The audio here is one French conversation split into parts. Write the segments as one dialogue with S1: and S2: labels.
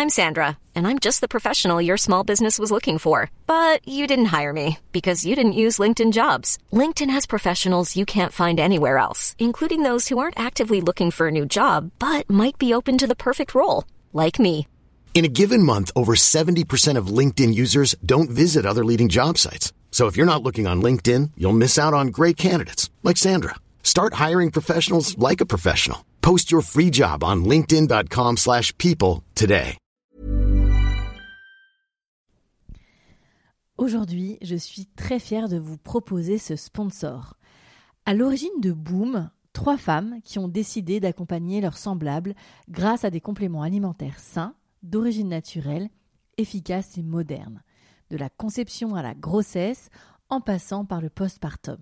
S1: I'm Sandra, and I'm just the professional your small business was looking for. But you didn't hire me because you didn't use LinkedIn Jobs. LinkedIn has professionals you can't find anywhere else, including those who aren't actively looking for a new job, but might be open to the perfect role, like me.
S2: In a given month, over 70% of LinkedIn users don't visit other leading job sites. So if you're not looking on LinkedIn, you'll miss out on great candidates like Sandra. Start hiring professionals like a professional. Post your free job on linkedin.com/people today.
S3: Aujourd'hui, je suis très fière de vous proposer ce sponsor. À l'origine de Boom, 3 femmes qui ont décidé d'accompagner leurs semblables grâce à des compléments alimentaires sains, d'origine naturelle, efficaces et modernes, de la conception à la grossesse, en passant par le postpartum.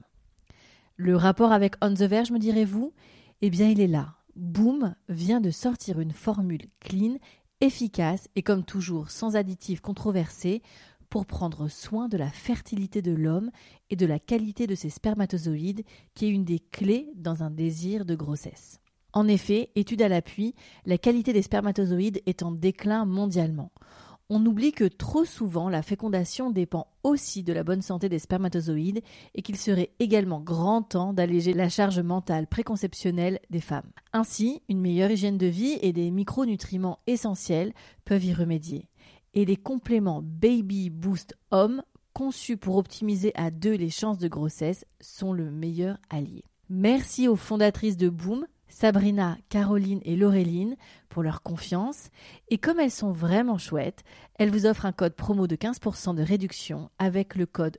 S3: Le rapport avec On The Verge, me direz-vous ? Eh bien, il est là. Boom vient de sortir une formule clean, efficace et comme toujours sans additifs controversés pour prendre soin de la fertilité de l'homme et de la qualité de ses spermatozoïdes qui est une des clés dans un désir de grossesse. En effet, étude à l'appui, la qualité des spermatozoïdes est en déclin mondialement. On oublie que trop souvent la fécondation dépend aussi de la bonne santé des spermatozoïdes et qu'il serait également grand temps d'alléger la charge mentale préconceptionnelle des femmes. Ainsi, une meilleure hygiène de vie et des micronutriments essentiels peuvent y remédier. Et les compléments Baby Boost Homme, conçus pour optimiser à 2 les chances de grossesse, sont le meilleur allié. Merci aux fondatrices de Boom, Sabrina, Caroline et Laureline, pour leur confiance. Et comme elles sont vraiment chouettes, elles vous offrent un code promo de 15% de réduction avec le code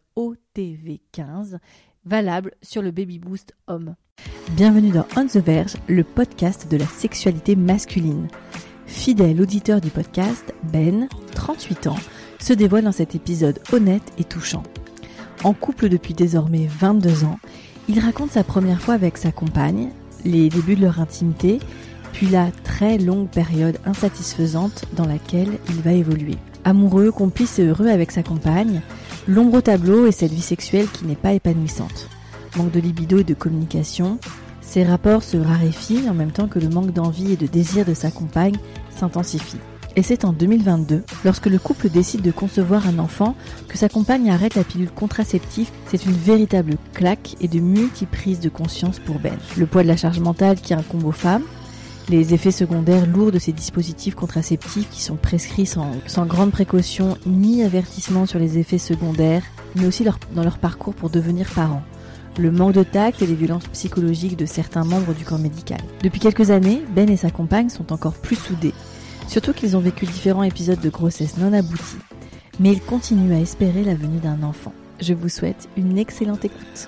S3: OTV15, valable sur le Baby Boost Homme. Bienvenue dans On The Verge, le podcast de la sexualité masculine. Fidèle auditeur du podcast, Ben, 38 ans, se dévoile dans cet épisode honnête et touchant. En couple depuis désormais 22 ans, il raconte sa première fois avec sa compagne, les débuts de leur intimité, puis la très longue période insatisfaisante dans laquelle il va évoluer. Amoureux, complice et heureux avec sa compagne, l'ombre au tableau est cette vie sexuelle qui n'est pas épanouissante. Manque de libido et de communication, ses rapports se raréfient en même temps que le manque d'envie et de désir de sa compagne s'intensifie. Et c'est en 2022, lorsque le couple décide de concevoir un enfant, que sa compagne arrête la pilule contraceptive. C'est une véritable claque et de multi-prises de conscience pour Ben. Le poids de la charge mentale qui incombe aux femmes, les effets secondaires lourds de ces dispositifs contraceptifs qui sont prescrits sans grande précaution ni avertissement sur les effets secondaires, mais aussi dans leur parcours pour devenir parents. Le manque de tact et les violences psychologiques de certains membres du corps médical. Depuis quelques années, Ben et sa compagne sont encore plus soudés. Surtout qu'ils ont vécu différents épisodes de grossesse non aboutis. Mais ils continuent à espérer la venue d'un enfant. Je vous souhaite une excellente écoute.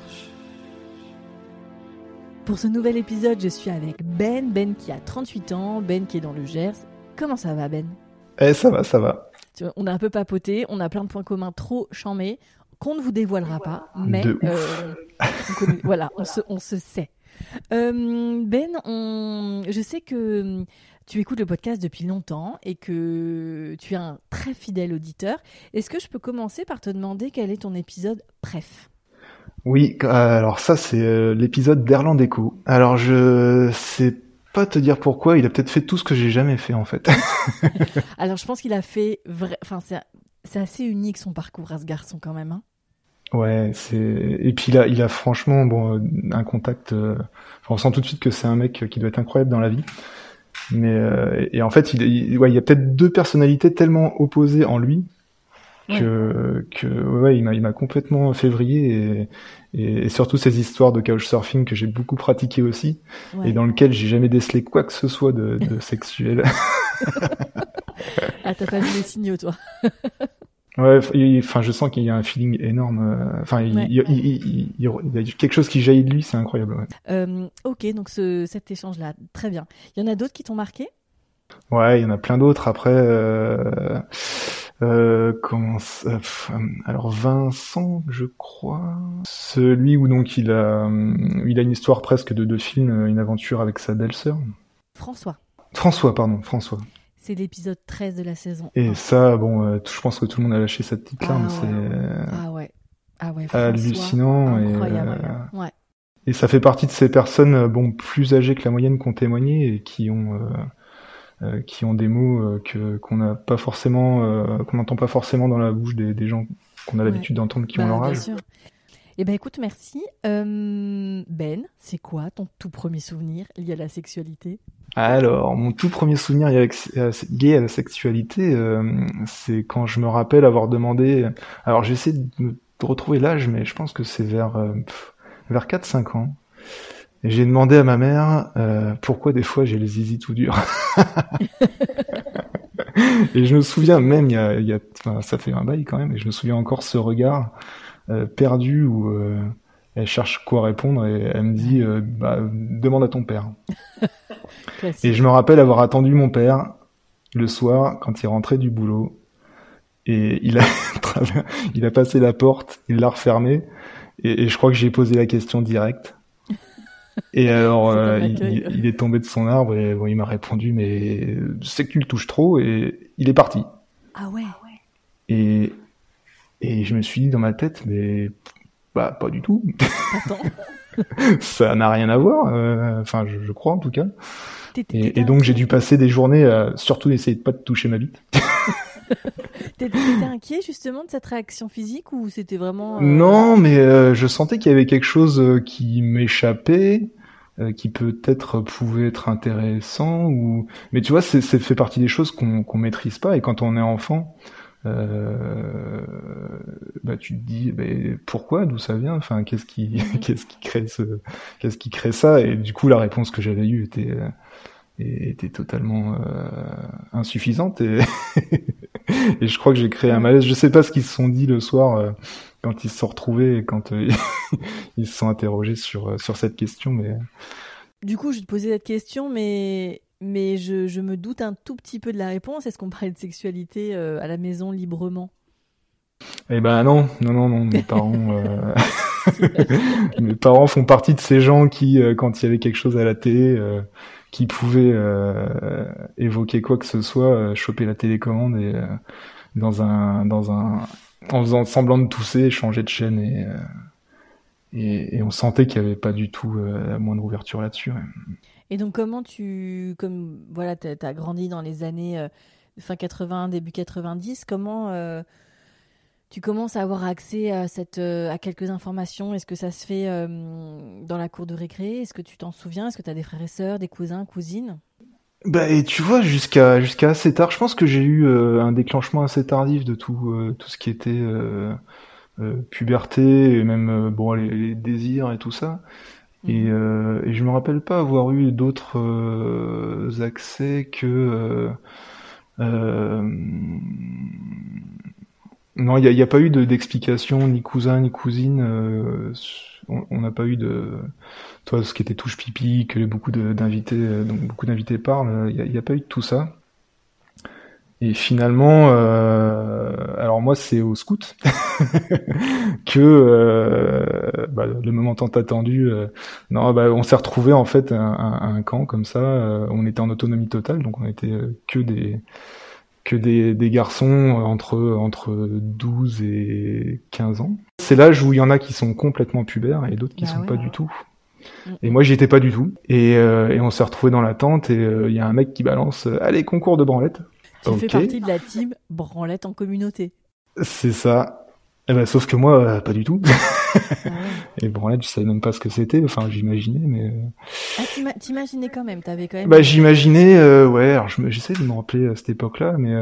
S3: Pour ce nouvel épisode, je suis avec Ben. Ben qui a 38 ans, Ben qui est dans le Gers. Comment ça va, Ben ?
S4: Ça va, ça va.
S3: Tu vois, on a un peu papoté, on a plein de points communs trop charmés qu'on ne vous dévoilera pas, mais voilà, on se sait. Ben, je sais que tu écoutes le podcast depuis longtemps et que tu es un très fidèle auditeur. Est-ce que je peux commencer par te demander quel est ton épisode préf ?
S4: Oui, alors ça c'est l'épisode d'Erland Echo. Alors je sais pas te dire pourquoi, il a peut-être fait tout ce que j'ai jamais fait en fait.
S3: Alors je pense qu'il a fait c'est assez unique son parcours à ce garçon quand même, hein.
S4: Ouais, et puis il a franchement un contact, on sent tout de suite que c'est un mec qui doit être incroyable dans la vie. Mais et en fait, il y a peut-être 2 personnalités tellement opposées en lui que il m'a complètement février et surtout ces histoires de couchsurfing que j'ai beaucoup pratiqué aussi et dans lequel j'ai jamais décelé quoi que ce soit de sexuel.
S3: Ah, t'as pas vu les signaux, toi.
S4: Ouais, je sens qu'il y a un feeling énorme. Il y a quelque chose qui jaillit de lui, c'est incroyable. Ouais.
S3: Ok, donc cet échange-là, très bien. Il y en a d'autres qui t'ont marqué ?
S4: Ouais, il y en a plein d'autres. Après, alors Vincent, je crois, celui où donc il a une histoire presque de film, une aventure avec sa belle-sœur.
S3: François.
S4: C'est
S3: l'épisode 13 de la saison 1.
S4: Et ça, je pense que tout le monde a lâché cette petite-là, mais
S3: c'est
S4: hallucinant.
S3: Incroyable.
S4: Et ça fait partie de ces personnes, plus âgées que la moyenne qui ont témoigné et qui ont qui ont des mots qu'on n'a pas forcément, qu'on n'entend pas forcément dans la bouche des gens qu'on a l'habitude d'entendre qui ont leur
S3: bien
S4: âge.
S3: sûr. Eh ben écoute, merci. Ben, c'est quoi ton tout premier souvenir lié à la sexualité ?
S4: Alors, mon tout premier souvenir lié à la sexualité, c'est quand je me rappelle avoir demandé... Alors, j'essaie de retrouver l'âge, mais je pense que c'est vers 4-5 ans. Et j'ai demandé à ma mère pourquoi des fois j'ai les zizi tout durs. Et je me souviens même, enfin, ça fait un bail quand même, et je me souviens encore ce regard perdu où elle cherche quoi répondre et elle me dit demande à ton père.
S3: Classique.
S4: Et je me rappelle avoir attendu mon père le soir quand il rentrait du boulot et il a passé la porte, il l'a refermée et je crois que j'ai posé la question directe. Et alors il est tombé de son arbre et bon, il m'a répondu mais c'est que tu le touches trop et il est parti.
S3: Ah ouais.
S4: Et je me suis dit dans ma tête mais pas du tout.
S3: Attends.
S4: Ça n'a rien à voir, enfin je crois en tout cas.
S3: T'étais
S4: Et donc j'ai dû passer des journées à surtout essayer de pas te toucher ma bite.
S3: T'étais inquiet justement de cette réaction physique ou c'était vraiment...
S4: Non, mais je sentais qu'il y avait quelque chose qui m'échappait, qui peut-être pouvait être intéressant. Mais tu vois, c'est fait partie des choses qu'on maîtrise pas. Et quand on est enfant, tu te dis pourquoi, d'où ça vient, enfin qu'est-ce qui crée ça. Et du coup, la réponse que j'avais eue était totalement insuffisante et et je crois que j'ai créé un malaise. Je sais pas ce qu'ils se sont dit le soir quand ils se sont retrouvés et quand ils se sont interrogés sur cette question. Mais
S3: Du coup, je te posais cette question, mais je me doute un tout petit peu de la réponse. Est-ce qu'on parlait de sexualité à la maison librement ?
S4: Eh ben non, mes parents. Mes parents font partie de ces gens qui, quand il y avait quelque chose à la télé, qui pouvaient évoquer quoi que ce soit, choper la télécommande et en faisant semblant de tousser, changer de chaîne et on sentait qu'il y avait pas du tout la moindre ouverture là-dessus. Ouais.
S3: Et donc comment t'as grandi dans les années fin 80, début 90, comment tu commences à avoir accès à quelques informations? Est-ce que ça se fait dans la cour de récré? Est-ce que tu t'en souviens? Est-ce que tu as des frères et sœurs, des cousins, cousines?
S4: Et tu vois, jusqu'à assez tard, je pense que j'ai eu un déclenchement assez tardif de tout ce qui était puberté et même les désirs et tout ça. Et je me rappelle pas avoir eu d'autres accès que non, il y a pas eu d'explication, ni cousin ni cousine. On n'a pas eu de, toi, ce qui était touche pipi, que beaucoup d'invités, donc beaucoup d'invités parlent. Il y a pas eu de tout ça. Et finalement, alors moi, c'est au scout que le moment tant attendu. On s'est retrouvé en fait à un camp comme ça. On était en autonomie totale, donc on était que des garçons entre 12 et 15 ans. C'est l'âge où il y en a qui sont complètement pubères et d'autres qui sont pas du tout. Et moi, j'y étais pas du tout. Et on s'est retrouvés dans la tente et il y a un mec qui balance « Allez, concours de branlette ».
S3: Tu fais partie de la team branlette en communauté.
S4: C'est ça. Sauf que moi, pas du tout. Ah ouais. Et branlette, je savais même pas ce que c'était. Enfin, j'imaginais, mais...
S3: T'imaginais quand même, t'avais quand même...
S4: J'imaginais, alors j'essaie de me rappeler à cette époque-là, mais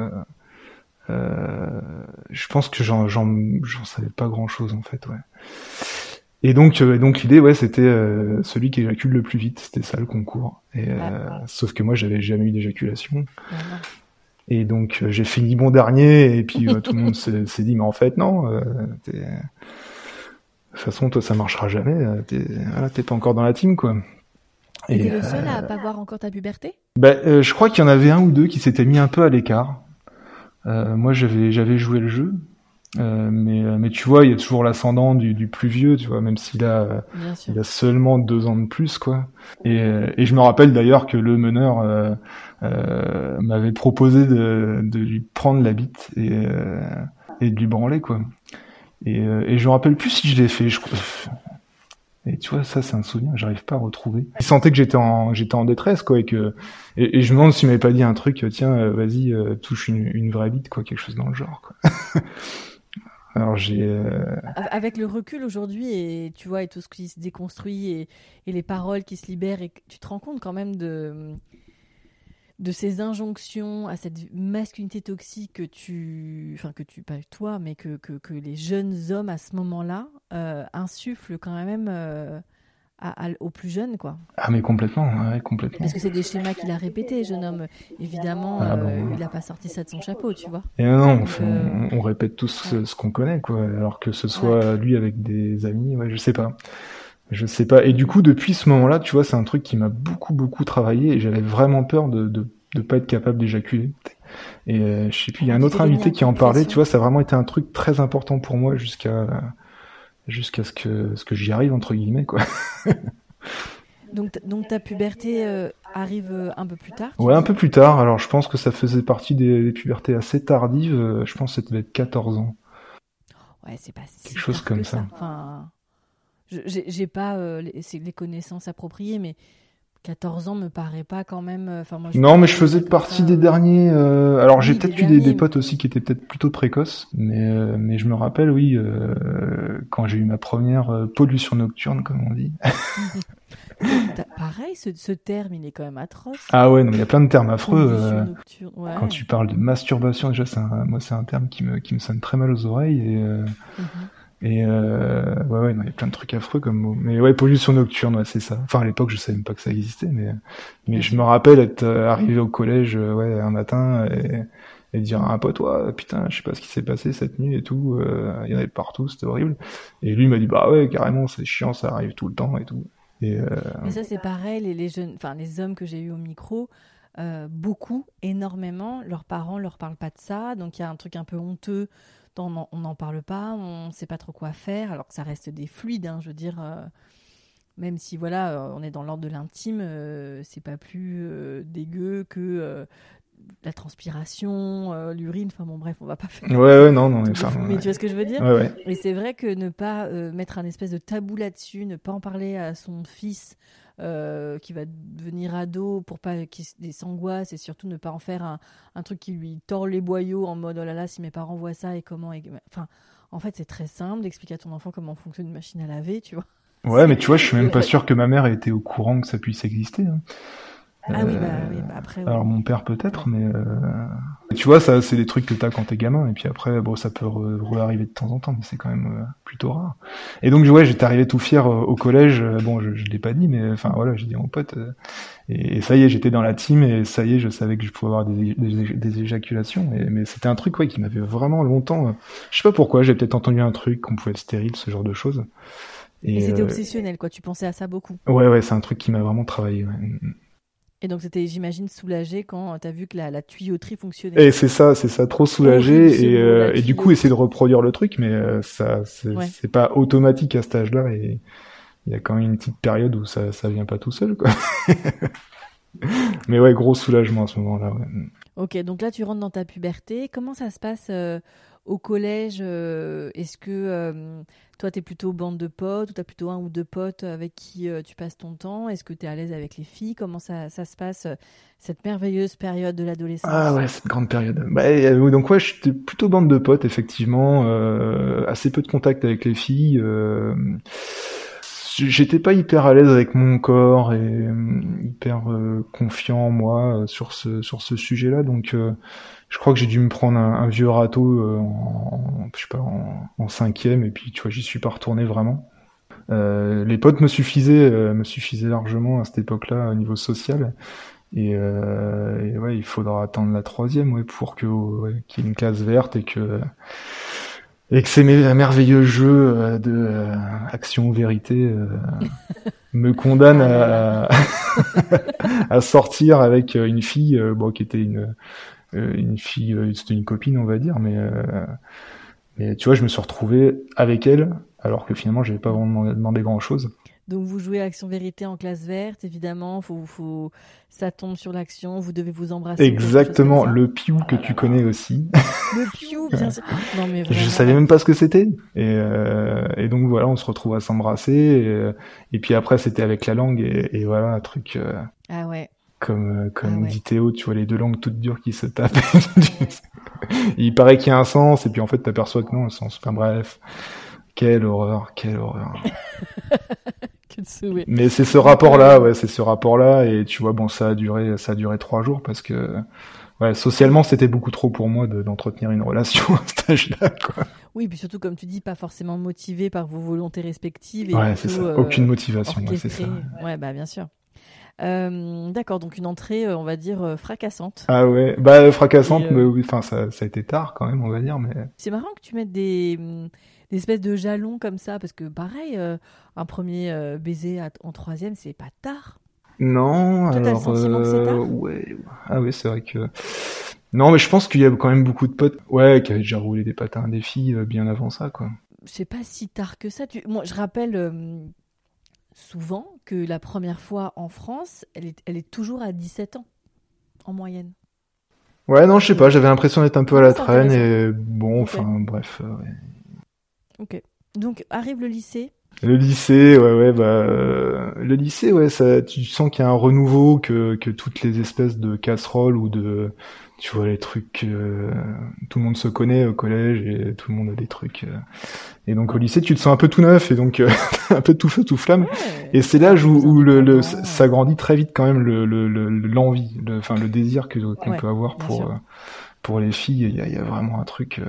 S4: je pense que j'en savais pas grand-chose, en fait, ouais. Et donc l'idée, c'était celui qui éjacule le plus vite. C'était ça, le concours. Sauf que moi, j'avais jamais eu d'éjaculation. Et donc j'ai fini bon dernier et puis tout le monde s'est dit mais en fait non, de toute façon toi ça marchera jamais, t'es pas encore dans la team quoi.
S3: Et t'es le seul à pas voir encore ta puberté?
S4: Je crois qu'il y en avait un ou deux qui s'étaient mis un peu à l'écart. Moi j'avais joué le jeu, mais tu vois il y a toujours l'ascendant du plus vieux, tu vois, même s'il a seulement 2 ans de plus quoi. Et je me rappelle d'ailleurs que le meneur m'avait proposé de lui prendre la bite et de lui branler quoi. Et je me rappelle plus si je l'ai fait. Et tu vois, ça, c'est un souvenir que j'arrive pas à retrouver. Il sentait que j'étais en détresse, quoi, et je me demande s'il m'avait pas dit un truc, tiens, vas-y, touche une vraie bite, quoi, quelque chose dans le genre, quoi. Alors
S3: Avec le recul aujourd'hui et tu vois et tout ce qui se déconstruit et les paroles qui se libèrent et tu te rends compte quand même de ces injonctions à cette masculinité toxique que pas toi mais que les jeunes hommes à ce moment-là insufflent quand même aux plus jeunes, quoi.
S4: Ah, mais complètement, ouais, complètement.
S3: Parce que c'est des schémas qu'il a répétés, jeune homme. Évidemment, il a pas sorti ça de son chapeau, tu vois.
S4: Et non,
S3: Donc,
S4: on répète tous ce qu'on connaît, quoi. Alors que ce soit lui avec des amis, ouais, je sais pas. Et du coup, depuis ce moment-là, tu vois, c'est un truc qui m'a beaucoup, beaucoup travaillé et j'avais vraiment peur de pas être capable d'éjaculer. Et je sais plus, il y a un autre invité qui en parlait, tu vois, ça a vraiment été un truc très important pour moi jusqu'à ce que j'y arrive, entre guillemets, quoi.
S3: Donc ta puberté arrive un peu plus tard?
S4: Ouais, un peu plus tard. Alors, je pense que ça faisait partie des pubertés assez tardives. Je pense que ça devait être 14 ans.
S3: Ouais, c'est pas si
S4: quelque chose
S3: tard
S4: comme
S3: que
S4: ça.
S3: Enfin, j'ai pas les connaissances appropriées, mais 14 ans me paraît pas quand même. Moi,
S4: Non, mais je faisais partie des derniers. Alors, j'ai
S3: Oui,
S4: peut-être
S3: des
S4: eu des
S3: derniers.
S4: potes aussi qui étaient peut-être plutôt précoces, mais je me rappelle, oui, quand j'ai eu ma première pollution nocturne, comme on dit.
S3: Pareil, ce terme, il est quand même atroce.
S4: Ah ouais, non, il y a plein de termes affreux.
S3: Pollution nocturne, ouais.
S4: Quand tu parles de masturbation, déjà, moi, c'est un terme qui me sonne très mal aux oreilles ouais, non, il y a plein de trucs affreux comme mot. Mais ouais, pollution nocturne, ouais, c'est ça. Enfin, à l'époque, je savais même pas que ça existait, mais je me rappelle être arrivé au collège, ouais, un matin et dire à un pote, ouais, putain, je sais pas ce qui s'est passé cette nuit et tout. Il y en avait partout, c'était horrible. Et lui m'a dit, bah ouais, carrément, c'est chiant, ça arrive tout le temps et tout.
S3: Mais ça, c'est pareil, les jeunes, enfin, les hommes que j'ai eu au micro, beaucoup, énormément, leurs parents leur parlent pas de ça, donc il y a un truc un peu honteux. On n'en parle pas, on ne sait pas trop quoi faire, alors que ça reste des fluides, hein, je veux dire, même si voilà, on est dans l'ordre de l'intime, c'est pas plus dégueu que la transpiration, l'urine, enfin bon bref, on va pas faire.
S4: Ouais, non, mais
S3: mais tu vois ce que je veux dire?
S4: Ouais.
S3: Et c'est vrai que ne pas mettre un espèce de tabou là-dessus, ne pas en parler à son fils qui va devenir ado pour pas qu'il s'angoisse et surtout ne pas en faire un truc qui lui tord les boyaux en mode oh là là si mes parents voient ça et comment enfin en fait c'est très simple d'expliquer à ton enfant comment fonctionne une machine à laver, tu vois.
S4: Ouais, mais tu vois, je suis même pas sûr que ma mère ait été au courant que ça puisse exister, hein.
S3: Ah oui, bah après.
S4: Alors mon père peut-être, mais tu vois, ça c'est des trucs que t'as quand t'es gamin, et puis après, bon, ça peut re-arriver de temps en temps, mais c'est quand même plutôt rare. Et donc ouais, j'étais arrivé tout fier au collège. Bon, je l'ai pas dit, mais enfin voilà, j'ai dit à mon pote, et ça y est, j'étais dans la team, et ça y est, je savais que je pouvais avoir des éjaculations, mais c'était un truc ouais qui m'avait vraiment longtemps. Je sais pas pourquoi, j'ai peut-être entendu un truc qu'on pouvait être stérile, ce genre de choses.
S3: Et c'était obsessionnel, quoi. Tu pensais à ça beaucoup.
S4: Ouais, c'est un truc qui m'a vraiment travaillé. Ouais.
S3: Et donc c'était, j'imagine, soulagé quand t'as vu que la tuyauterie fonctionnait.
S4: Et c'est ça, trop soulagé et du coup essayer de reproduire le truc, mais c'est pas automatique à cet âge-là et il y a quand même une petite période où ça vient pas tout seul, quoi. Mais ouais, gros soulagement à ce moment-là. Ouais.
S3: Ok, donc là tu rentres dans ta puberté. Comment ça se passe au collège? Est-ce que toi t'es plutôt bande de potes ou t'as plutôt un ou deux potes avec qui tu passes ton temps? Est-ce que t'es à l'aise avec les filles? Comment ça se passe cette merveilleuse période de l'adolescence?
S4: Ah ouais, cette grande période. Donc ouais, j'étais plutôt bande de potes effectivement, assez peu de contact avec les filles. J'étais pas hyper à l'aise avec mon corps et hyper confiant en moi sur ce sujet-là, donc je crois que j'ai dû me prendre un vieux râteau en cinquième, et puis tu vois, j'y suis pas retourné vraiment. Les potes me suffisaient largement à cette époque-là au niveau social, et ouais, il faudra attendre la troisième, ouais, pour qu'il y ait une case verte et que ces merveilleux jeux de action ou vérité me condamnent à sortir avec une fille, qui était une fille, c'était une copine, on va dire, mais tu vois, je me suis retrouvé avec elle alors que finalement j'avais pas vraiment demandé grand chose.
S3: Donc vous jouez Action Vérité en classe verte, évidemment, ça tombe sur l'action, vous devez vous embrasser.
S4: Exactement,
S3: comme ça.
S4: le piou que tu connais aussi.
S3: Le piou, bien sûr. Non mais vraiment.
S4: Je savais même pas ce que c'était. Et donc voilà, on se retrouve à s'embrasser. Et puis après, c'était avec la langue et voilà, un truc
S3: Ah ouais.
S4: comme
S3: ouais.
S4: dit Théo, tu vois les deux langues toutes dures qui se tapent. Il paraît qu'il y a un sens, et puis en fait, t'aperçois que non, le sens. Enfin bref, quelle horreur. Mais c'est ce rapport-là, et tu vois, bon, ça a duré 3 jours parce que, ouais, socialement, c'était beaucoup trop pour moi d'entretenir une relation à cet âge-là, quoi.
S3: Oui, puis surtout, comme tu dis, pas forcément motivé par vos volontés respectives. Et
S4: ouais, c'est ça. Aucune motivation, ouais, c'est ça.
S3: Ouais, bah, bien sûr. D'accord, donc une entrée, on va dire, fracassante.
S4: Ah ouais, bah, fracassante, mais oui, enfin, ça a été tard quand même, on va dire, mais.
S3: C'est marrant que tu mettes des espèces de jalons comme ça, parce que pareil, un premier baiser en 3e, c'est pas tard.
S4: Non,
S3: toi,
S4: alors.
S3: T'as le sentiment que c'est tard
S4: ouais. Ah oui, c'est vrai que. Non, mais je pense qu'il y a quand même beaucoup de potes, ouais, qui avaient déjà roulé des patins à des filles bien avant ça, quoi.
S3: C'est pas si tard que ça. Moi, je rappelle souvent que la première fois en France, elle est toujours à 17 ans, en moyenne.
S4: Ouais, non, je sais pas, j'avais l'impression d'être un peu à la traîne, et bon,
S3: okay.
S4: enfin, bref, ouais.
S3: Ok. Donc, arrive le lycée.
S4: Le lycée, le lycée, ouais, ça, tu sens qu'il y a un renouveau, que toutes les espèces de casseroles ou de, tu vois, les trucs, tout le monde se connaît au collège et tout le monde a des trucs. Et donc au lycée, tu te sens un peu tout neuf et donc un peu tout feu, tout flamme. Ouais, et c'est l'âge où ça grandit très vite quand même l'envie, le désir qu'on peut avoir pour les filles. Il y a vraiment un truc.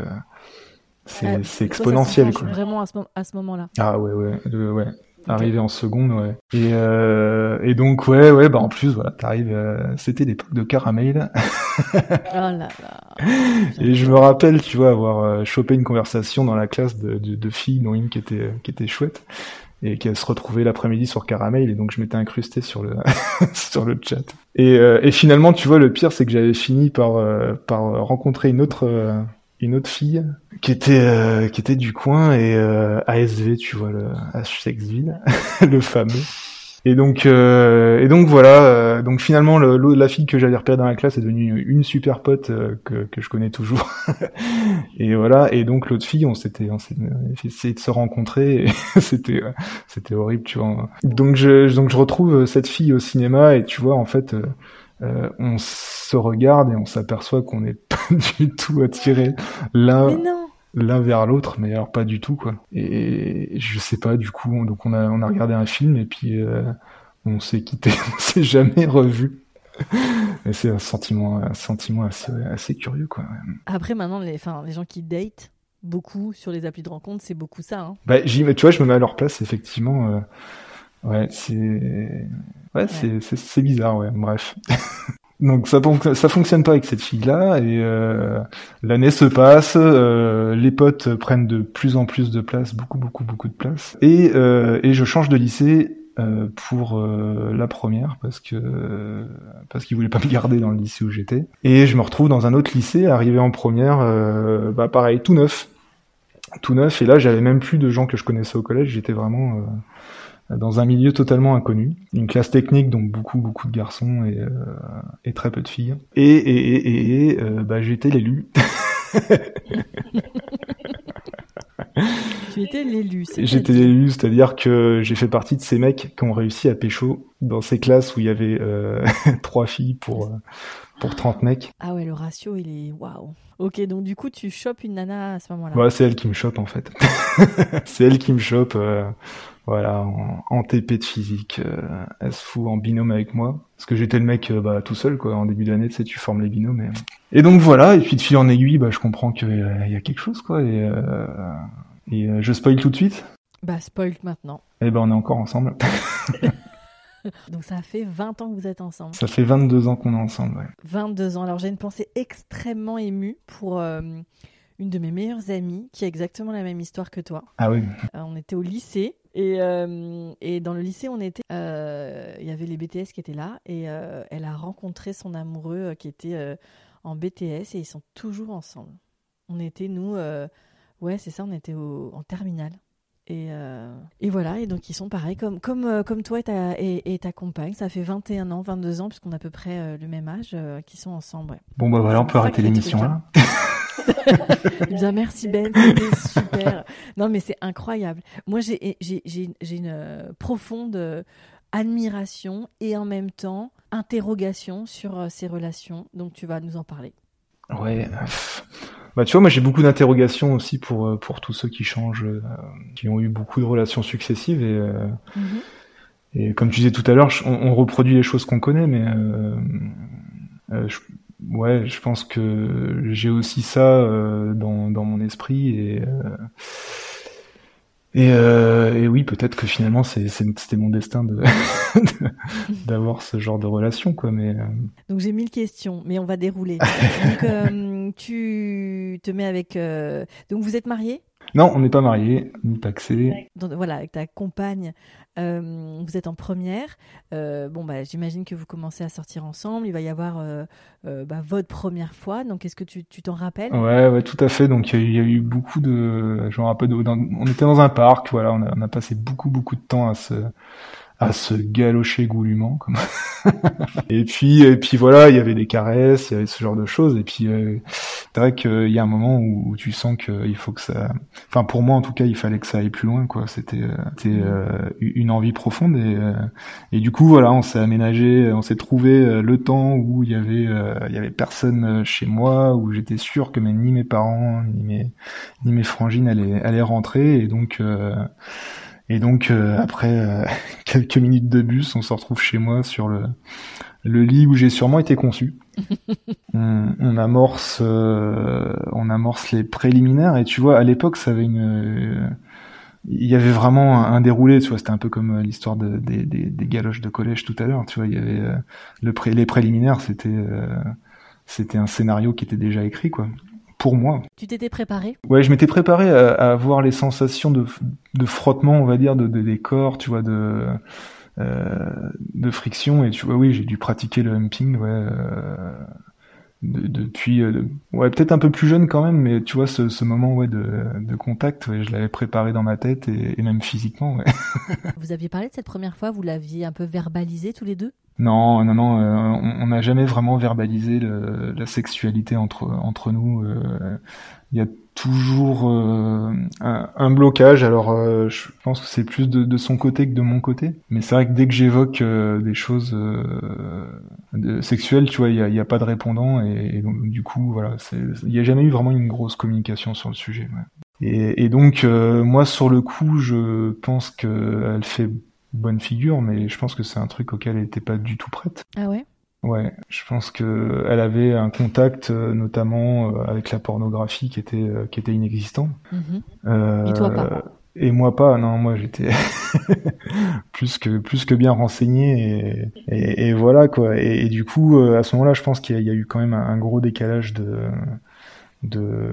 S4: C'est exponentiel,
S3: quoi. Vraiment à ce moment-là.
S4: Ah ouais. Arrivé en seconde, ouais. Et donc ouais, bah en plus voilà, t'arrives, c'était l'époque de Caramel.
S3: Oh là là.
S4: Et je me rappelle, tu vois, avoir chopé une conversation dans la classe de filles, dont une qui était chouette et qui se retrouvait l'après-midi sur Caramel, et donc je m'étais incrusté sur le sur le chat. Et finalement, tu vois, le pire, c'est que j'avais fini par rencontrer une autre fille qui était du coin, et ASV, tu vois, le H-Sexville, le fameux. Et donc voilà, donc finalement la fille que j'avais repérée dans la classe est devenue une super pote que je connais toujours. Et voilà, et donc l'autre fille, on s'était essayé de se rencontrer, et c'était horrible, tu vois. Donc je retrouve cette fille au cinéma, et tu vois, en fait, on se regarde et on s'aperçoit qu'on n'est pas du tout attirés l'un vers l'autre, mais alors pas du tout, quoi. Et je sais pas, du coup, donc on a regardé un film, et puis on s'est quitté, on s'est jamais revu. Et c'est un sentiment assez curieux, quoi.
S3: Après, maintenant, les gens qui datent beaucoup sur les applis de rencontre, c'est beaucoup ça, hein.
S4: Bah, tu vois, je me mets à leur place, effectivement. Ouais, c'est bizarre, ouais. Bref. Donc ça fonctionne pas avec cette fille-là, et l'année se passe, les potes prennent de plus en plus de place, beaucoup de place, et je change de lycée pour la première, parce qu'ils voulaient pas me garder dans le lycée où j'étais, et je me retrouve dans un autre lycée, arrivé en première, pareil, tout neuf, et là j'avais même plus de gens que je connaissais au collège, j'étais vraiment dans un milieu totalement inconnu, une classe technique, donc beaucoup de garçons et très peu de filles. Et j'étais l'élu.
S3: Tu étais l'élu,
S4: J'étais l'élu, c'est-à-dire que j'ai fait partie de ces mecs qui ont réussi à pécho dans ces classes où il y avait 3 filles pour 30 mecs.
S3: Ah ouais, le ratio, il est waouh. Ok, donc du coup, tu chopes une nana à ce moment-là.
S4: Ouais, c'est elle qui me chope, en fait. C'est elle qui me chope, voilà, en TP de physique. Elle se fout en binôme avec moi. Parce que j'étais le mec tout seul, quoi. En début d'année, tu sais, tu formes les binômes. Et donc voilà, et puis de fil en aiguille, je comprends qu'il y a quelque chose, quoi. Et je spoil tout de suite.
S3: Bah, spoil maintenant.
S4: Et on est encore ensemble.
S3: Donc ça fait 20 ans que vous êtes ensemble.
S4: Ça fait 22 ans qu'on est ensemble, ouais.
S3: 22 ans. Alors j'ai une pensée extrêmement émue pour une de mes meilleures amies qui a exactement la même histoire que toi.
S4: Ah oui.
S3: On était au lycée, et dans le lycée on était, il y avait les BTS qui étaient là, et elle a rencontré son amoureux qui était en BTS, et ils sont toujours ensemble. On était, nous, ouais c'est ça, on était en terminale. Et voilà, et donc ils sont pareils, comme toi et ta compagne, ça fait 21 ans, 22 ans, puisqu'on a à peu près le même âge, qui sont ensemble. Ouais.
S4: Bon, bah voilà, on peut arrêter l'émission là.
S3: Bien, merci Ben, c'était super. Non, mais c'est incroyable. Moi, j'ai une profonde admiration et en même temps interrogation sur ces relations, donc tu vas nous en parler.
S4: Ouais. Bah tu vois, moi j'ai beaucoup d'interrogations aussi pour tous ceux qui changent, qui ont eu beaucoup de relations successives et comme tu disais tout à l'heure, on reproduit les choses qu'on connaît, mais je pense que j'ai aussi ça dans mon esprit et oui, peut-être que finalement c'était mon destin d'avoir ce genre de relation, quoi. Mais
S3: donc j'ai 1000 questions, mais on va dérouler. Donc tu te mets avec. Donc vous êtes mariés ?
S4: Non, on n'est pas mariés, ni pacsés.
S3: Donc, voilà, avec ta compagne, vous êtes en première. J'imagine que vous commencez à sortir ensemble. Il va y avoir votre première fois. Donc, est-ce que tu t'en rappelles ?
S4: Ouais, tout à fait. Donc, il y a eu beaucoup de. Je me rappelle, on était dans un parc. Voilà, on a passé beaucoup de temps à se galocher goulûment, comme. et puis voilà, il y avait des caresses, il y avait ce genre de choses. Et puis c'est vrai qu'il y a un moment où tu sens qu'il faut que ça. Enfin, pour moi en tout cas, il fallait que ça aille plus loin, quoi. C'était une envie profonde et du coup voilà, on s'est aménagé, on s'est trouvé le temps où il y avait personne chez moi, où j'étais sûr que ni mes parents ni mes frangines allaient rentrer et donc après quelques minutes de bus, on se retrouve chez moi sur le lit où j'ai sûrement été conçu. on amorce les préliminaires et tu vois, à l'époque ça avait il y avait vraiment un déroulé, tu vois, c'était un peu comme l'histoire des galoches de collège tout à l'heure, tu vois, il y avait les préliminaires, c'était un scénario qui était déjà écrit, quoi. Pour moi.
S3: Tu t'étais préparé ?
S4: Ouais, je m'étais préparé à avoir les sensations de frottement, on va dire, des corps, tu vois, de friction. Et tu vois, oui, j'ai dû pratiquer le humping, ouais, depuis, peut-être un peu plus jeune quand même, mais tu vois, ce moment, ouais, de contact, ouais, je l'avais préparé dans ma tête et même physiquement, ouais.
S3: Vous aviez parlé de cette première fois, vous l'aviez un peu verbalisé tous les deux ?
S4: Non, on n'a jamais vraiment verbalisé la sexualité entre nous. Il y a toujours un blocage. Alors, je pense que c'est plus de son côté que de mon côté. Mais c'est vrai que dès que j'évoque des choses sexuelles, tu vois, il y a pas de répondant et donc du coup, voilà, il y a jamais eu vraiment une grosse communication sur le sujet. Ouais. Et donc, moi, sur le coup, je pense qu'elle fait bonne figure, mais je pense que c'est un truc auquel elle était pas du tout prête.
S3: Ah ouais ?
S4: Ouais, je pense que elle avait un contact notamment avec la pornographie qui était inexistant.
S3: Et toi pas ?
S4: Et moi pas, non, moi j'étais plus que bien renseigné et voilà quoi. Et du coup à ce moment-là, je pense qu'il y a eu quand même un gros décalage de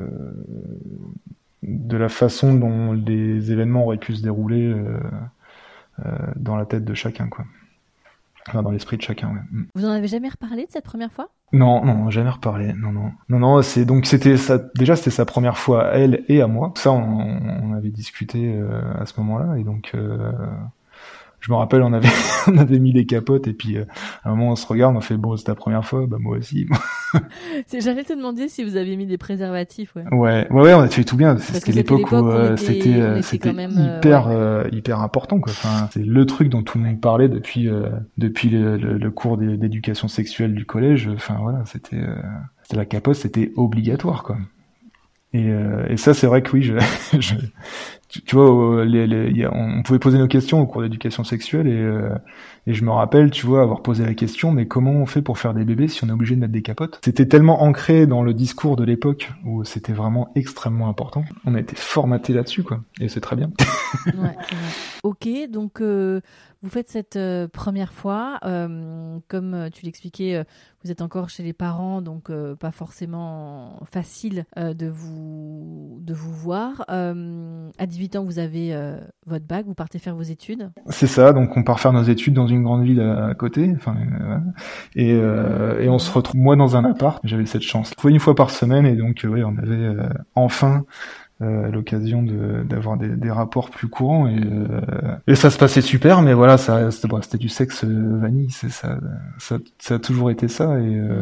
S4: la façon dont les événements auraient pu se dérouler dans la tête de chacun, quoi. Enfin, dans l'esprit de chacun, ouais.
S3: Vous en avez jamais reparlé de cette première fois ?
S4: Non, jamais reparlé. Non, c'était ça. Déjà, c'était sa première fois à elle et à moi. Ça, on avait discuté à ce moment-là, et donc je me rappelle, on avait mis des capotes, et puis à un moment, on se regarde, on fait bon, c'est ta première fois, bah moi aussi.
S3: J'allais te demander si vous aviez mis des préservatifs, ouais.
S4: Ouais, on a fait tout bien. C'était l'époque où c'était hyper important, quoi. Enfin, c'est le truc dont tout le monde parlait depuis le cours d'éducation sexuelle du collège. Enfin voilà, c'était la capote, c'était obligatoire, quoi. Et ça, c'est vrai que oui, tu vois, on pouvait poser nos questions au cours d'éducation sexuelle et je me rappelle, tu vois, avoir posé la question, mais comment on fait pour faire des bébés si on est obligé de mettre des capotes ? C'était tellement ancré dans le discours de l'époque où c'était vraiment extrêmement important. On a été formaté là-dessus, quoi. Et c'est très bien.
S3: Ouais, c'est vrai. Ok, donc vous faites cette première fois, comme tu l'expliquais, vous êtes encore chez les parents, donc pas forcément facile de vous voir. À 18 ans, vous avez votre bac, vous partez faire vos études.
S4: C'est ça, donc on part faire nos études dans une grande ville à côté, enfin et on se retrouve moi dans un appart. J'avais cette chance. Une fois par semaine et donc on avait enfin l'occasion d'avoir des rapports plus courants et ça se passait super, mais voilà, c'était du sexe vanille, ça a toujours été ça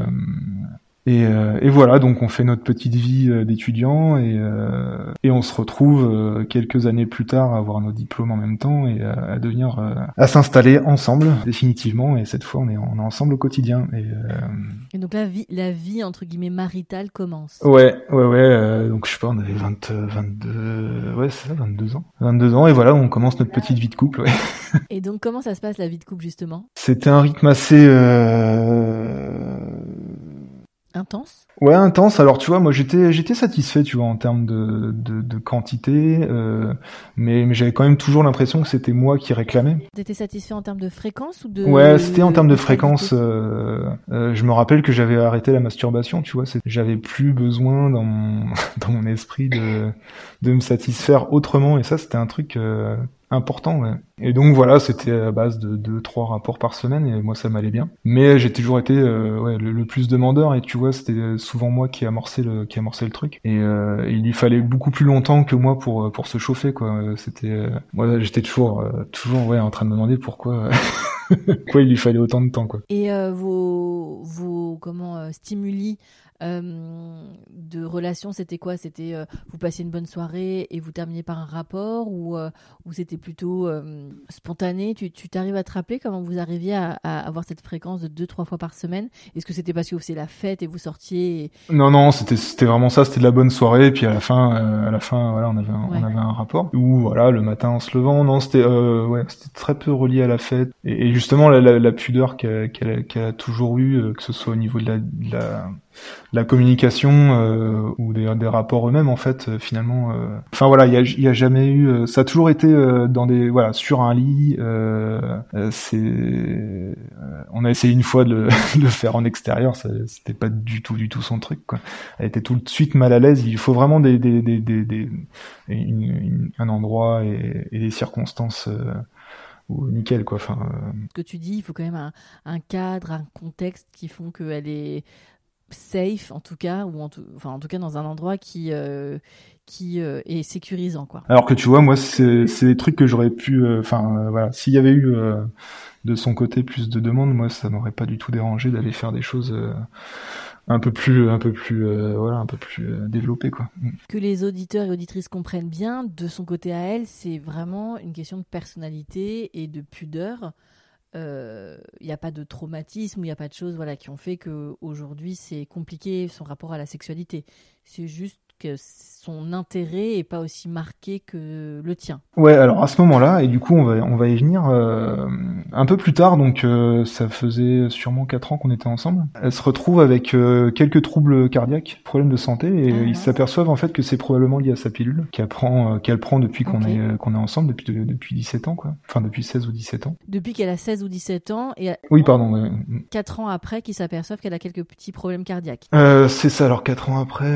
S4: et voilà, donc on fait notre petite vie d'étudiant et on se retrouve quelques années plus tard à avoir nos diplômes en même temps et à s'installer ensemble définitivement, et cette fois on est ensemble au quotidien
S3: Et donc la vie entre guillemets maritale commence.
S4: Ouais, donc je sais pas, on avait 22, ouais c'est ça, 22 ans et voilà, on commence notre petite vie de couple. Ouais.
S3: Et donc comment ça se passe la vie de couple justement?
S4: C'était un rythme assez
S3: intense.
S4: Ouais, intense. Alors tu vois, moi j'étais satisfait, tu vois, en termes de quantité, mais j'avais quand même toujours l'impression que c'était moi qui réclamais.
S3: T'étais satisfait en termes de fréquence ou de...
S4: Ouais, c'était en termes de fréquence. Je me rappelle que j'avais arrêté la masturbation, tu vois. J'avais plus besoin dans mon esprit de me satisfaire autrement, et ça c'était un truc important, ouais. Et donc voilà, c'était à base de 2-3 rapports par semaine, et moi ça m'allait bien. Mais j'ai toujours été le plus demandeur, et tu vois, c'était souvent moi qui amorçais le truc. Et il lui fallait beaucoup plus longtemps que moi pour se chauffer, quoi. Moi j'étais toujours ouais en train de me demander pourquoi il lui fallait autant de temps, quoi.
S3: Et vos stimuli de relation, c'était quoi? C'était vous passiez une bonne soirée et vous terminiez par un rapport, ou c'était plutôt spontané? Tu t'arrives à te rappeler comment vous arriviez à avoir cette fréquence de 2-3 fois par semaine? Est-ce que c'était parce que vous faisiez la fête et vous sortiez
S4: Non, c'était vraiment ça, c'était de la bonne soirée, et puis à la fin voilà, on avait un rapport, ou voilà, le matin en se levant. Non, c'était très peu relié à la fête, et justement la pudeur qu'elle a toujours eu, que ce soit au niveau de la communication ou des rapports eux-mêmes, en fait, finalement. Enfin voilà, il y a jamais eu. Ça a toujours été sur un lit. On a essayé une fois de le faire en extérieur. C'était pas du tout son truc, quoi. Elle était tout de suite mal à l'aise. Il faut vraiment un endroit et des circonstances. Nickel, quoi. Enfin.
S3: Ce que tu dis, il faut quand même un cadre, un contexte qui font qu'elle est safe, en tout cas, ou en tout cas dans un endroit qui est sécurisant, quoi.
S4: Alors que tu vois, moi c'est des trucs que j'aurais pu voilà, s'il y avait eu de son côté plus de demandes, moi ça m'aurait pas du tout dérangé d'aller faire des choses un peu plus développées, quoi.
S3: Que les auditeurs et auditrices comprennent bien, de son côté à elle, c'est vraiment une question de personnalité et de pudeur. Il n'y a pas de traumatisme, il n'y a pas de choses qui ont fait qu'aujourd'hui c'est compliqué son rapport à la sexualité. C'est juste que son intérêt est pas aussi marqué que le tien.
S4: Ouais, alors à ce moment-là, et du coup on va y venir un peu plus tard, donc ça faisait sûrement 4 ans qu'on était ensemble. Elle se retrouve avec quelques troubles cardiaques, problèmes de santé, et ils s'aperçoivent en fait que c'est probablement lié à sa pilule qu'elle prend depuis qu'on est ensemble depuis 17 ans, quoi. Enfin depuis 16 ou 17 ans.
S3: Depuis qu'elle a 16 ou 17 ans, et
S4: oui, pardon. Ouais.
S3: 4 ans après qu'ils s'aperçoivent qu'elle a quelques petits problèmes cardiaques.
S4: C'est ça, alors 4 ans après,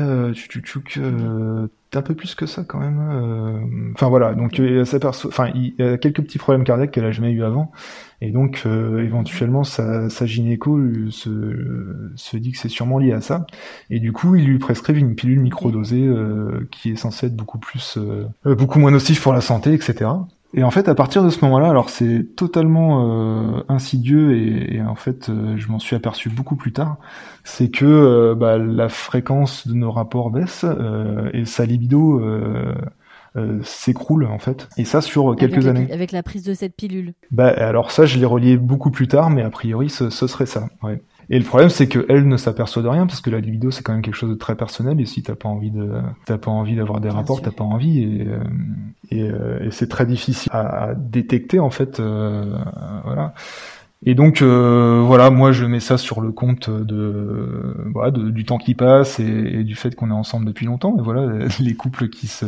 S4: un peu plus que ça quand même. Enfin voilà, donc elle s'aperçoit, il y a quelques petits problèmes cardiaques qu'elle a jamais eu avant, et donc éventuellement sa gynéco se dit que c'est sûrement lié à ça, et du coup il lui prescrivent une pilule microdosée qui est censée être beaucoup moins nocive pour la santé, etc. Et en fait, à partir de ce moment-là, alors c'est totalement insidieux, et en fait, je m'en suis aperçu beaucoup plus tard, c'est que la fréquence de nos rapports baisse et sa libido s'écroule, en fait. Et ça sur quelques années.
S3: Avec la prise de cette pilule.
S4: Alors ça, je l'ai relié beaucoup plus tard, mais a priori, ce serait ça. Ouais. Et le problème, c'est que elle ne s'aperçoit de rien, parce que la libido, c'est quand même quelque chose de très personnel, et si t'as pas envie d'avoir des rapports, t'as pas envie, et c'est très difficile à détecter, en fait, voilà. Et donc, moi, je mets ça sur le compte du temps qui passe et du fait qu'on est ensemble depuis longtemps, et voilà, les couples qui se...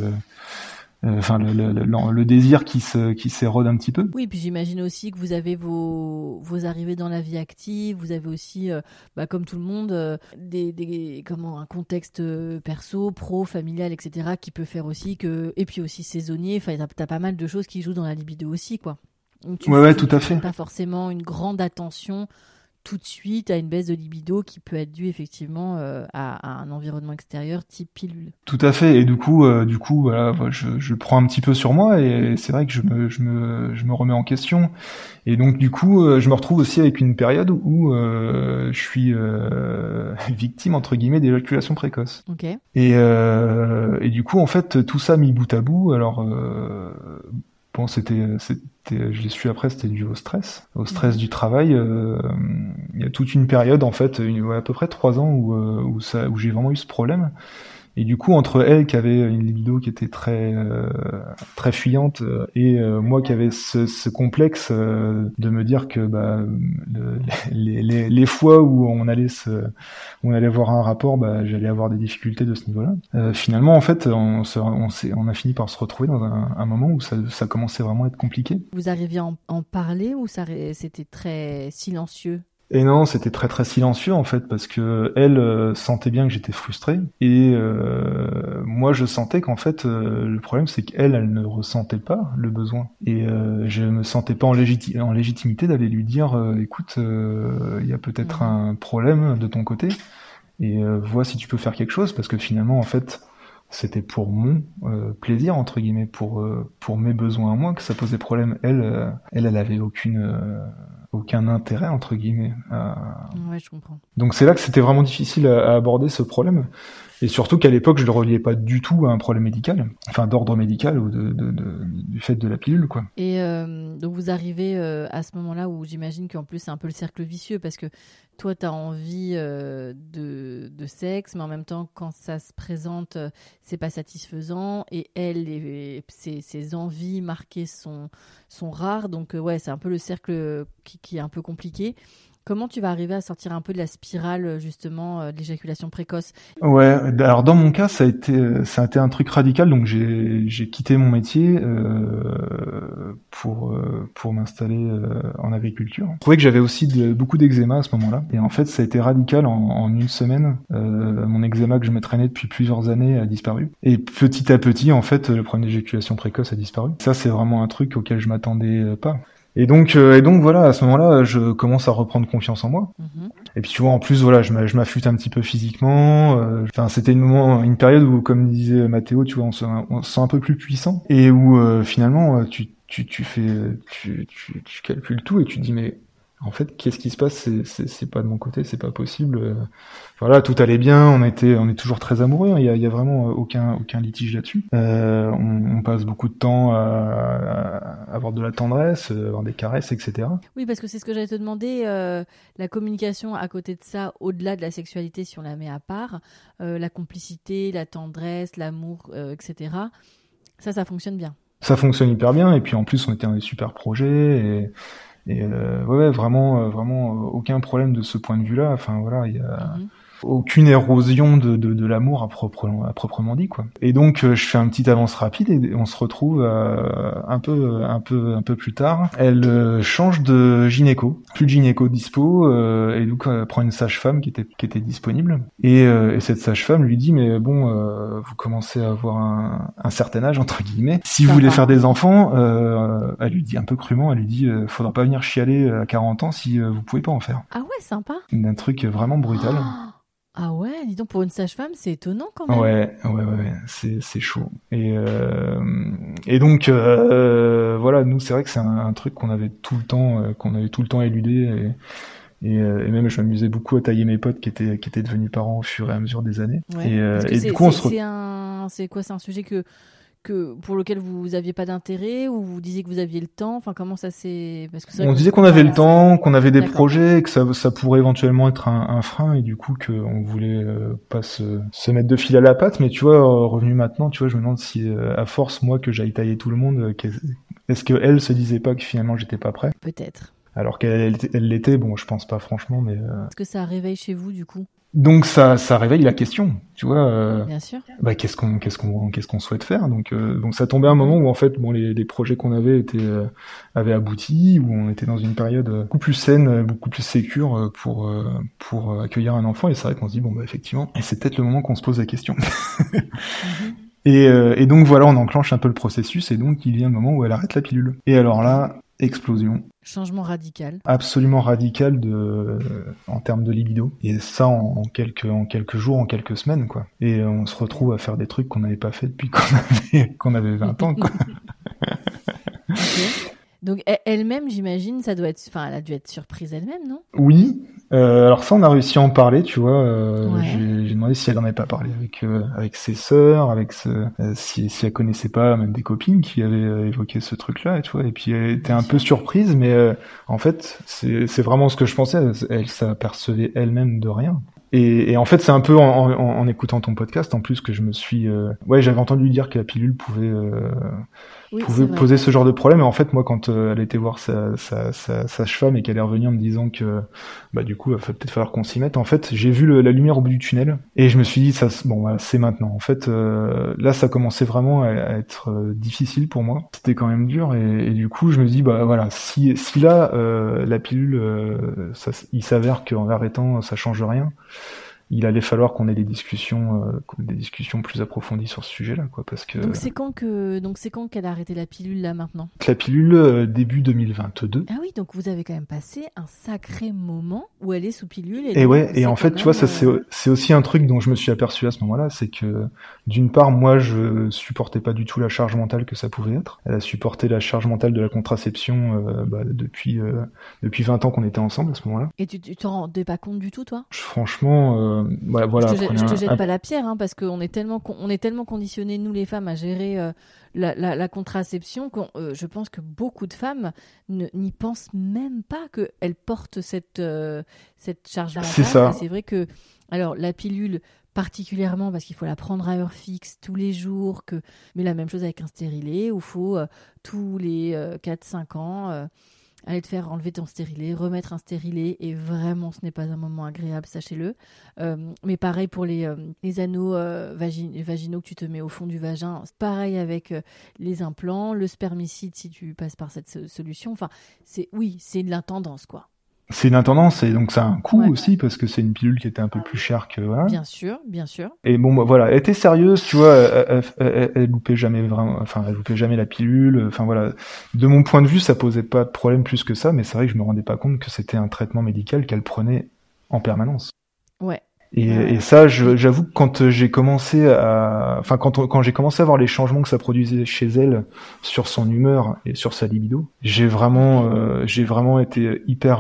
S4: le désir qui s'érode un petit peu.
S3: Oui, puis j'imagine aussi que vous avez vos arrivées dans la vie active, vous avez aussi, comme tout le monde, un contexte perso, pro, familial, etc., qui peut faire aussi et puis aussi saisonnier. Enfin, t'as pas mal de choses qui jouent dans la libido aussi, quoi. Donc,
S4: ouais, tout à fait.
S3: Pas forcément une grande attention tout de suite à une baisse de libido qui peut être due effectivement à un environnement extérieur type pilule.
S4: Tout à fait. Et du coup, voilà, je prends un petit peu sur moi et c'est vrai que je me remets en question. Et donc du coup, je me retrouve aussi avec une période où je suis victime entre guillemets d'éjaculation précoce.
S3: Ok.
S4: Et du coup, en fait, tout ça mis bout à bout. Alors bon, je l'ai su après, c'était dû au stress du travail. Il y a toute une période, en fait, à peu près 3 ans où j'ai vraiment eu ce problème. Et du coup, entre elle qui avait une libido qui était très fuyante et moi qui avait ce complexe de me dire que les fois où on allait voir un rapport, j'allais avoir des difficultés de ce niveau-là. Finalement, en fait, on a fini par se retrouver dans un moment où ça commençait vraiment à être compliqué.
S3: Vous arriviez à en parler ou c'était très silencieux?
S4: Et non, c'était très très silencieux en fait parce que elle sentait bien que j'étais frustré et moi je sentais qu'en fait le problème c'est qu'elle ne ressentait pas le besoin et je me sentais pas en légitimité d'aller lui dire écoute il y a peut-être un problème de ton côté et vois si tu peux faire quelque chose parce que finalement en fait c'était pour mon plaisir entre guillemets pour mes besoins à moi que ça posait problème. Elle avait aucun intérêt entre guillemets.
S3: Ouais, je comprends.
S4: Donc c'est là que c'était vraiment difficile à aborder ce problème et surtout qu'à l'époque je le reliais pas du tout à un problème médical, enfin d'ordre médical ou du fait de la pilule quoi.
S3: Et donc vous arrivez à ce moment-là où j'imagine qu'en plus c'est un peu le cercle vicieux parce que toi t'as envie de sexe mais en même temps quand ça se présente c'est pas satisfaisant et elle ses envies marquées sont rares donc ouais c'est un peu le cercle qui est un peu compliqué. Comment tu vas arriver à sortir un peu de la spirale justement de l'éjaculation précoce? Ouais,
S4: alors dans mon cas ça a été un truc radical donc j'ai quitté mon métier pour m'installer en agriculture. Je trouvais que j'avais aussi beaucoup d'eczéma à ce moment-là et en fait ça a été radical en une semaine. Mon eczéma que je me traînais depuis plusieurs années a disparu et petit à petit en fait le problème d'éjaculation précoce a disparu. Ça c'est vraiment un truc auquel je m'attendais pas. Et donc voilà, à ce moment-là, je commence à reprendre confiance en moi. Et puis tu vois, en plus voilà, je m'affûte un petit peu physiquement. C'était une période où, comme disait Mathéo, tu vois, on se sent un peu plus puissant et où finalement tu calcules tout et tu te dis mais en fait, qu'est-ce qui se passe? C'est pas de mon côté, c'est pas possible. Voilà, tout allait bien, on est toujours très amoureux. Hein, il y a vraiment aucun litige là-dessus. On passe beaucoup de temps à avoir de la tendresse, avoir des caresses, etc.
S3: Oui, parce que c'est ce que j'allais te demander. La communication à côté de ça, au-delà de la sexualité, si on la met à part, la complicité, la tendresse, l'amour, etc. Ça fonctionne bien.
S4: Ça fonctionne hyper bien. Et puis en plus, on était dans des super projets. Et ouais, vraiment aucun problème de ce point de vue-là. Enfin voilà, il y a aucune érosion de l'amour à proprement dit quoi. Et donc je fais un petit avance rapide et on se retrouve un peu plus tard. Elle change de gynéco, plus de gynéco dispo et donc elle prend une sage-femme qui était disponible et cette sage-femme lui dit mais bon vous commencez à avoir un certain âge entre guillemets. Si vous voulez faire des enfants, elle lui dit un peu crûment, elle lui dit faudra pas venir chialer à 40 ans si vous pouvez pas en faire.
S3: Ah ouais, sympa.
S4: Un truc vraiment brutal.
S3: Ah ouais, dis donc pour une sage-femme, c'est étonnant quand même.
S4: Ouais, c'est chaud. Et donc voilà, nous c'est vrai que c'est un truc qu'on avait tout le temps éludé et même je m'amusais beaucoup à tailler mes potes qui étaient devenus parents au fur et à mesure des années.
S3: Ouais,
S4: et du coup
S3: c'est un sujet que pour lequel vous aviez pas d'intérêt ou vous disiez que vous aviez le temps, enfin comment ça s'est
S4: on disait qu'on avait le temps, qu'on avait des projets, que ça pourrait éventuellement être un frein et du coup qu'on voulait pas se mettre de fil à la patte, mais tu vois revenu maintenant, tu vois, je me demande si à force moi que j'aille tailler tout le monde, est-ce que elle se disait pas que finalement j'étais pas prêt?
S3: Peut-être.
S4: Alors qu'elle l'était, bon je pense pas franchement mais
S3: Est-ce que ça réveille chez vous du coup?
S4: Donc ça réveille la question, tu vois.
S3: Bien sûr.
S4: Qu'est-ce qu'on souhaite faire. Donc ça tombait à un moment où en fait les projets qu'on avait avaient abouti, où on était dans une période beaucoup plus saine, beaucoup plus sécure pour accueillir un enfant. Et c'est vrai qu'on se dit effectivement, et c'est peut-être le moment qu'on se pose la question. Et donc voilà, on enclenche un peu le processus et donc il y a un moment où elle arrête la pilule. Et alors là, explosion.
S3: Changement radical.
S4: Absolument radical en termes de libido. Et ça en quelques jours, en quelques semaines, quoi. Et on se retrouve à faire des trucs qu'on n'avait pas fait depuis qu'on avait 20 ans, quoi.
S3: Okay. Donc elle-même, j'imagine, elle a dû être surprise elle-même, non?
S4: Oui. Alors ça, on a réussi à en parler, tu vois.
S3: Ouais.
S4: J'ai demandé si elle en avait pas parlé avec ses sœurs, si elle connaissait pas même des copines qui avaient évoqué ce truc-là, tu vois. Et puis elle était un peu surprise, mais en fait, c'est vraiment ce que je pensais. Elle s'apercevait elle-même de rien. Et en fait, c'est un peu en écoutant ton podcast, en plus, que je me suis... j'avais entendu dire que la pilule pouvait poser ce genre de problème. Et en fait, moi, quand elle était voir sa sage-femme et qu'elle est revenue en me disant que, du coup, il va peut-être falloir qu'on s'y mette, en fait, j'ai vu la lumière au bout du tunnel. Et je me suis dit, c'est maintenant. En fait, là, ça commençait vraiment à être difficile pour moi. C'était quand même dur. Et du coup, je me dis, si là, la pilule, il s'avère qu'en l'arrêtant, ça change rien, il allait falloir qu'on ait des discussions plus approfondies sur ce sujet-là, quoi, parce que.
S3: Donc c'est quand qu'elle a arrêté la pilule là maintenant?
S4: La pilule début 2022.
S3: Ah oui, donc vous avez quand même passé un sacré moment où elle est sous pilule.
S4: Et en fait, tu vois, ça c'est aussi un truc dont je me suis aperçu à ce moment-là, c'est que d'une part, moi, je supportais pas du tout la charge mentale que ça pouvait être. Elle a supporté la charge mentale de la contraception depuis 20 ans qu'on était ensemble à ce moment-là.
S3: Et tu t'en rendais pas compte du tout, toi?
S4: Franchement.
S3: Je te jette pas la pierre, hein, parce qu'on est tellement conditionnés, nous les femmes, à gérer la contraception que je pense que beaucoup de femmes n'y pensent même pas qu'elles portent cette charge mentale.
S4: C'est ça.
S3: Et c'est vrai que, alors, la pilule, particulièrement parce qu'il faut la prendre à heure fixe tous les jours, mais la même chose avec un stérilet, où il faut tous les 4-5 ans... aller te faire enlever ton stérilet, remettre un stérilet, et vraiment ce n'est pas un moment agréable, sachez-le. Mais pareil pour les anneaux vaginaux que tu te mets au fond du vagin, pareil avec les implants, le spermicide si tu passes par cette solution. Enfin, c'est de l'intendance, quoi.
S4: C'est une intendance, et donc ça a un coût aussi, parce que c'est une pilule qui était un peu plus chère que... Voilà.
S3: Bien sûr.
S4: Et elle était sérieuse, tu vois, elle loupait jamais vraiment, elle loupait jamais la pilule, de mon point de vue, ça posait pas de problème plus que ça, mais c'est vrai que je me rendais pas compte que c'était un traitement médical qu'elle prenait en permanence.
S3: Ouais.
S4: Et ça, j'avoue que quand j'ai commencé à voir les changements que ça produisait chez elle sur son humeur et sur sa libido, j'ai vraiment été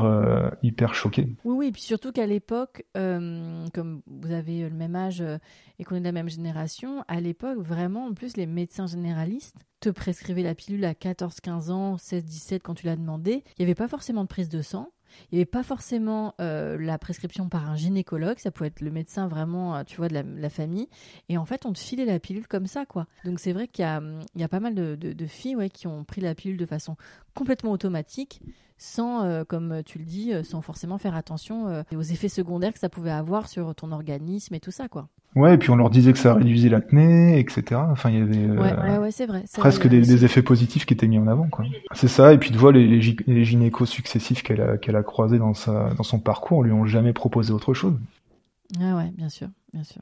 S4: hyper choqué.
S3: Oui, et puis surtout qu'à l'époque, comme vous avez le même âge et qu'on est de la même génération, à l'époque, vraiment, en plus, les médecins généralistes te prescrivaient la pilule à 14-15 ans, 16-17 quand tu l'as demandé. Il n'y avait pas forcément de prise de sang. Il n'y avait pas forcément la prescription par un gynécologue, ça pouvait être le médecin vraiment, tu vois, de la famille. Et en fait, on te filait la pilule comme ça, quoi. Donc c'est vrai qu'il y a pas mal de filles qui ont pris la pilule de façon complètement automatique, sans, comme tu le dis, sans forcément faire attention aux effets secondaires que ça pouvait avoir sur ton organisme et tout ça, quoi.
S4: Ouais, et puis on leur disait que ça réduisait l'acné, etc. Enfin, il y avait
S3: c'est vrai.
S4: presque des effets positifs qui étaient mis en avant, quoi. C'est ça, et puis tu vois, les gynécos successifs qu'elle a croisés dans son parcours lui ont jamais proposé autre chose.
S3: Ah ouais, bien sûr.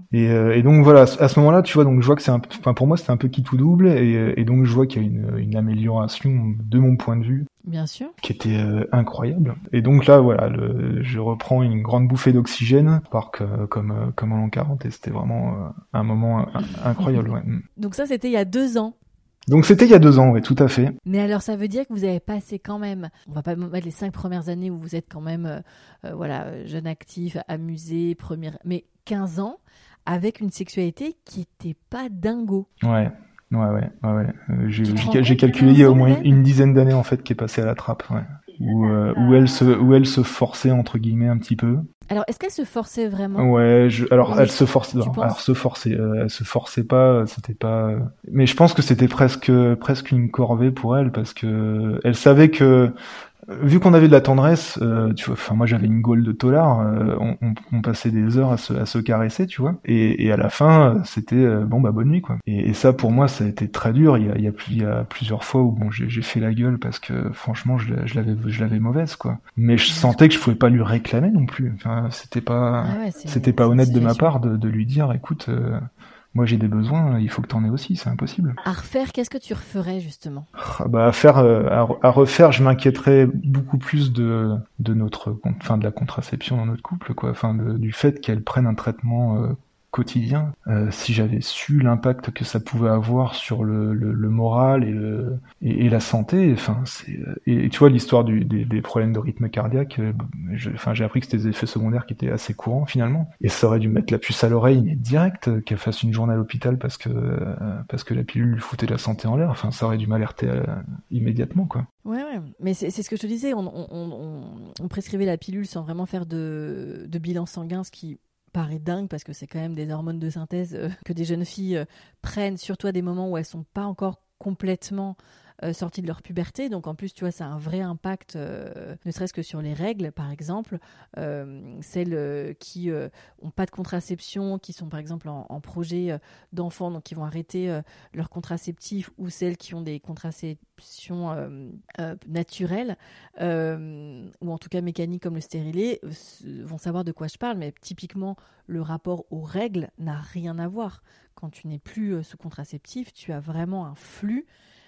S4: Et donc voilà, à ce moment-là, tu vois, donc je vois que pour moi c'était un peu qui tout double, et donc je vois qu'il y a une amélioration de mon point de vue.
S3: Bien sûr.
S4: Qui était incroyable. Et donc là, voilà, je reprends une grande bouffée d'oxygène, comme en l'an 40, et c'était vraiment un moment incroyable. Ouais.
S3: Donc ça, c'était il y a 2 ans.
S4: Donc c'était il y a 2 ans, oui, tout à fait.
S3: Mais alors ça veut dire que vous avez passé quand même, on va pas mettre les 5 premières années où vous êtes quand même jeune actif, amusé, mais 15 ans avec une sexualité qui était pas dingo.
S4: Ouais. J'ai calculé il y a au moins une dizaine d'années en fait qui est passée à la trappe, ouais. Où elle se forçait entre guillemets un petit peu.
S3: Alors est-ce qu'elle se forçait vraiment?
S4: Ouais, elle se forçait. Elle se forçait pas, c'était pas. Mais je pense que c'était presque une corvée pour elle, parce que elle savait que vu qu'on avait de la tendresse, tu vois, enfin moi j'avais une gaule de tolard, on passait des heures à se caresser, tu vois, et à la fin c'était bonne nuit, quoi. Et ça pour moi ça a été très dur. Il y a plusieurs fois où j'ai fait la gueule parce que franchement je l'avais mauvaise, quoi. Mais je sentais que je pouvais pas lui réclamer non plus. Enfin c'était pas honnête de ma part de lui dire écoute moi j'ai des besoins, il faut que t'en aies aussi, c'est impossible.
S3: À refaire, qu'est-ce que tu referais justement?
S4: À refaire, je m'inquiéterais beaucoup plus de la contraception dans notre couple, quoi. Enfin, du fait qu'elle prenne un traitement quotidien. Si j'avais su l'impact que ça pouvait avoir sur le moral et la santé, et tu vois l'histoire des problèmes de rythme cardiaque, j'ai appris que c'était des effets secondaires qui étaient assez courants finalement, et ça aurait dû mettre la puce à l'oreille direct, qu'elle fasse une journée à l'hôpital parce que la pilule lui foutait la santé en l'air. Enfin, ça aurait dû m'alerter immédiatement, quoi.
S3: Ouais, mais c'est ce que je te disais, on prescrivait la pilule sans vraiment faire de bilan sanguin, ce qui paraît dingue parce que c'est quand même des hormones de synthèse que des jeunes filles prennent, surtout à des moments où elles sont pas encore complètement sorties de leur puberté. Donc en plus, tu vois, ça a un vrai impact, ne serait-ce que sur les règles, par exemple. Celles qui ont pas de contraception, qui sont par exemple en projet d'enfants, donc qui vont arrêter leur contraceptif, ou celles qui ont des contraceptions naturelles, ou en tout cas mécaniques comme le stérilet, vont savoir de quoi je parle. Mais typiquement, le rapport aux règles n'a rien à voir. Quand tu n'es plus sous contraceptif, tu as vraiment un flux.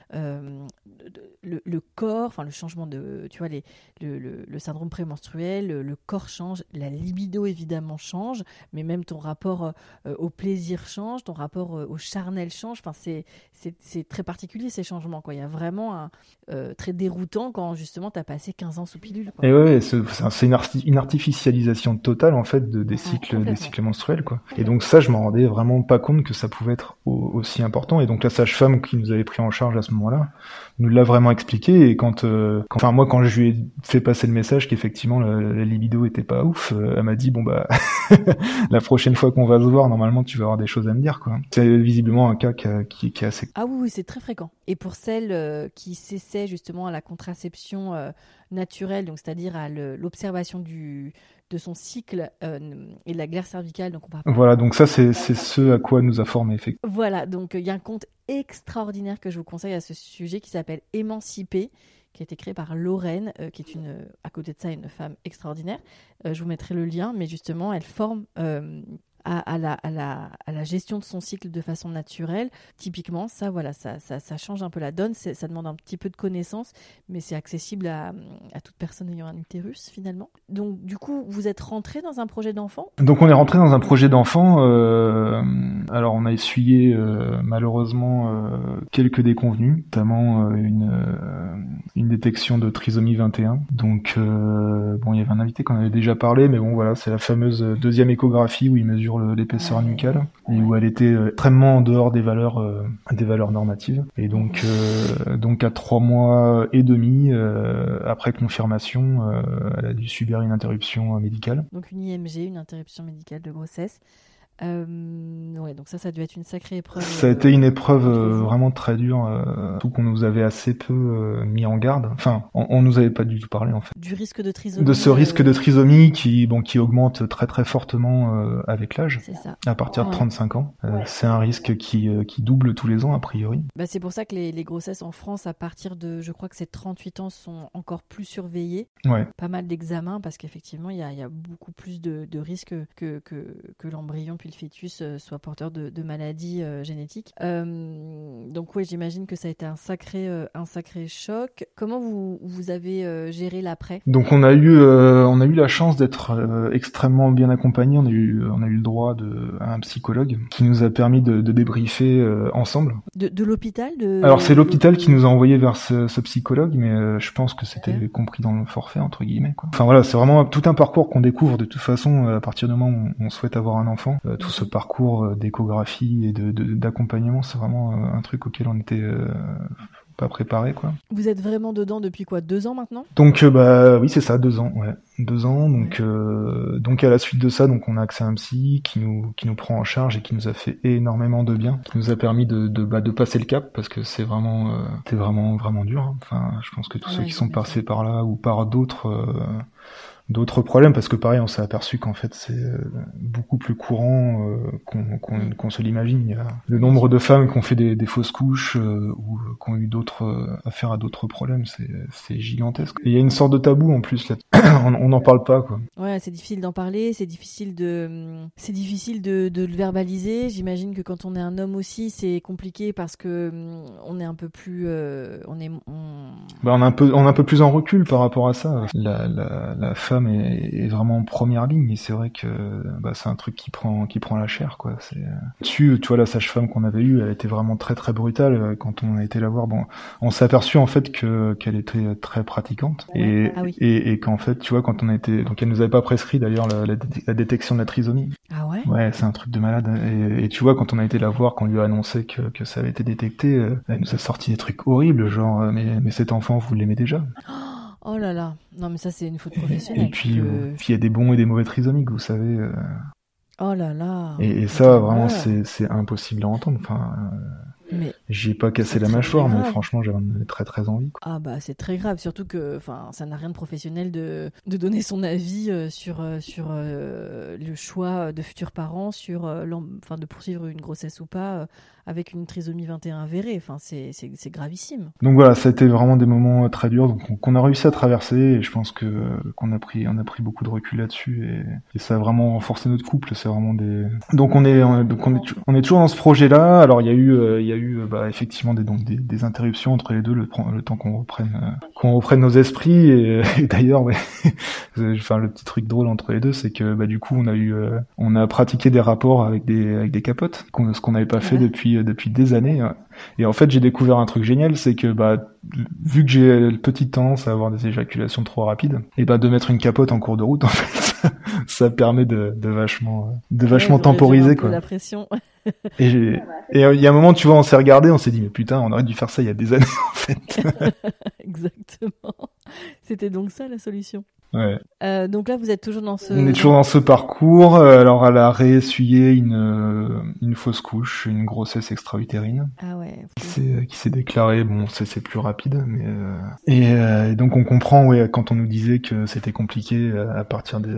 S3: Le corps, enfin le changement de, tu vois, le syndrome prémenstruel, le corps change, la libido évidemment change, mais même ton rapport au plaisir change, ton rapport au charnel change. Enfin, c'est très particulier ces changements, quoi. Il y a vraiment un très déroutant quand justement tu as passé 15 ans sous pilule, quoi.
S4: Et ouais, c'est une artificialisation totale en fait des cycles menstruels, quoi. Et donc ça, je m'en rendais vraiment pas compte que ça pouvait être aussi important. Et donc la sage-femme qui nous avait pris en charge à ce moment-là nous l'a vraiment expliqué. Et quand je lui ai fait passer le message qu'effectivement la libido était pas ouf, elle m'a dit la prochaine fois qu'on va se voir, normalement tu vas avoir des choses à me dire, quoi. C'est visiblement un cas qui est assez...
S3: Ah oui, c'est très fréquent. Et pour celles qui s'essaient justement à la contraception naturelle, donc c'est-à-dire à l'observation de son cycle et de la glaire cervicale, donc on va...
S4: Voilà, donc ça c'est ce à quoi nous a formé, effectivement.
S3: Voilà, donc il y a un compte extraordinaire que je vous conseille à ce sujet qui s'appelle Émancipée, qui a été créé par Lorraine, qui est à côté de ça, une femme extraordinaire. Je vous mettrai le lien, mais justement, elle forme à la gestion de son cycle de façon naturelle. Typiquement, ça change un peu la donne. Ça demande un petit peu de connaissances, mais c'est accessible à toute personne ayant un utérus, finalement. Donc, du coup, vous êtes rentré dans un projet d'enfant ?
S4: Donc, on est rentré dans un projet d'enfant. Alors, on a essuyé, malheureusement, quelques déconvenues, notamment une détection de trisomie 21. Donc, il y avait un invité qu'on avait déjà parlé, mais bon, voilà, c'est la fameuse deuxième échographie où il mesure l'épaisseur nucale et où elle était extrêmement en dehors des valeurs normatives. Et donc à 3 mois et demi après confirmation, elle a dû subir une interruption médicale.
S3: Donc une IMG, une interruption médicale de grossesse. Donc ça a dû être une sacrée épreuve.
S4: Ça a été une épreuve vraiment très dure, tout qu'on nous avait assez peu mis en garde. Enfin, on nous avait pas du tout parlé en fait.
S3: Du risque de trisomie.
S4: De ce risque de trisomie qui augmente très très fortement avec l'âge.
S3: C'est ça.
S4: À partir de 35 ans, c'est un risque qui double tous les ans a priori.
S3: C'est pour ça que les grossesses en France à partir de, je crois que c'est 38 ans, sont encore plus surveillées.
S4: Ouais.
S3: Pas mal d'examens parce qu'effectivement il y a beaucoup plus de risques que l'embryon puis le fœtus soit porteur de maladies génétiques. Donc oui, j'imagine que ça a été un sacré choc. Comment vous avez géré l'après ? Donc
S4: on a eu la chance d'être extrêmement bien accompagnés. On a eu le droit à un psychologue qui nous a permis de débriefer ensemble.
S3: De l'hôpital
S4: Alors c'est l'hôpital qui nous a envoyé vers ce psychologue, mais je pense que c'était compris dans le forfait entre guillemets, quoi. Enfin voilà, c'est vraiment tout un parcours qu'on découvre de toute façon à partir du moment où on souhaite avoir un enfant. Tout ce parcours d'échographie et d'accompagnement, c'est vraiment un truc auquel on était pas préparé, quoi.
S3: Vous êtes vraiment dedans depuis quoi, 2 ans maintenant ?
S4: Donc oui, c'est ça, 2 ans, ouais. 2 ans, donc à la suite de ça, donc on a accès à un psy qui nous prend en charge et qui nous a fait énormément de bien, qui nous a permis de passer le cap, parce que c'est vraiment dur, hein. Enfin, je pense que tous ceux qui sont passés par là ou par d'autres d'autres problèmes, parce que pareil, on s'est aperçu qu'en fait c'est beaucoup plus courant qu'on se l'imagine. Il y a le nombre de femmes qui ont fait des fausses couches ou qui ont eu d'autres affaires à d'autres problèmes, c'est gigantesque. Et il y a une sorte de tabou en plus là. On n'en parle pas, quoi.
S3: Ouais, c'est difficile d'en parler, c'est difficile de le verbaliser. J'imagine que quand on est un homme aussi, c'est compliqué parce que on est un peu plus, on a
S4: un peu plus en recul par rapport à ça. La femme est vraiment en première ligne, et c'est vrai que c'est un truc qui prend la chair, quoi. Tu vois, la sage-femme qu'on avait eue, elle était vraiment très très brutale quand on a été la voir. Bon, on s'est aperçu en fait qu'elle était très pratiquante,
S3: ouais.
S4: et qu'en fait, tu vois, quand on a été, donc elle nous avait pas prescrit d'ailleurs la détection de la trisomie.
S3: Ah ouais.
S4: Ouais, c'est un truc de malade. Et tu vois, quand on a été la voir, qu'on lui a annoncé que ça avait été détecté, elle nous a sorti des trucs horribles, genre mais cet enfant, vous l'aimez déjà.
S3: Oh là là, non mais ça c'est une faute professionnelle.
S4: Et puis il y a des bons et des mauvais trisomiques, vous savez.
S3: Oh là là.
S4: Et ça, vraiment, c'est impossible à entendre. Enfin,
S3: mais
S4: j'y ai pas cassé la mâchoire, mais franchement, j'avais très très envie, quoi.
S3: Ah bah c'est très grave, surtout que ça n'a rien de professionnel de donner son avis sur le choix de futurs parents, sur de poursuivre une grossesse ou pas avec une trisomie 21 avérée. Enfin c'est gravissime.
S4: Donc voilà, ça a été vraiment des moments très durs, donc qu'on a réussi à traverser, et je pense qu'on a pris beaucoup de recul là-dessus, et ça a vraiment renforcé notre couple. C'est vraiment donc on est toujours dans ce projet-là. Alors il y a eu effectivement des interruptions entre les deux, le temps qu'on reprenne nos esprits, et d'ailleurs ouais, enfin le petit truc drôle entre les deux, c'est que du coup on a pratiqué des rapports avec des capotes, ce qu'on n'avait pas fait depuis des années. Et en fait, j'ai découvert un truc génial, c'est que vu que j'ai une petite tendance à avoir des éjaculations trop rapides, et de mettre une capote en cours de route, en fait, ça permet de vachement temporiser, quoi.
S3: La pression.
S4: Et il y a un moment, tu vois, on s'est regardé, on s'est dit mais putain, on aurait dû faire ça il y a des années, en fait.
S3: Exactement. C'était donc ça la solution.
S4: Ouais.
S3: Donc là, vous êtes toujours dans ce...
S4: On est toujours dans ce parcours. Alors, elle a réessuyé une fausse couche, une grossesse extra-utérine.
S3: Ah ouais.
S4: Qui s'est déclarée. Bon, c'est plus rapide, mais et donc on comprend, ouais, quand on nous disait que c'était compliqué à partir de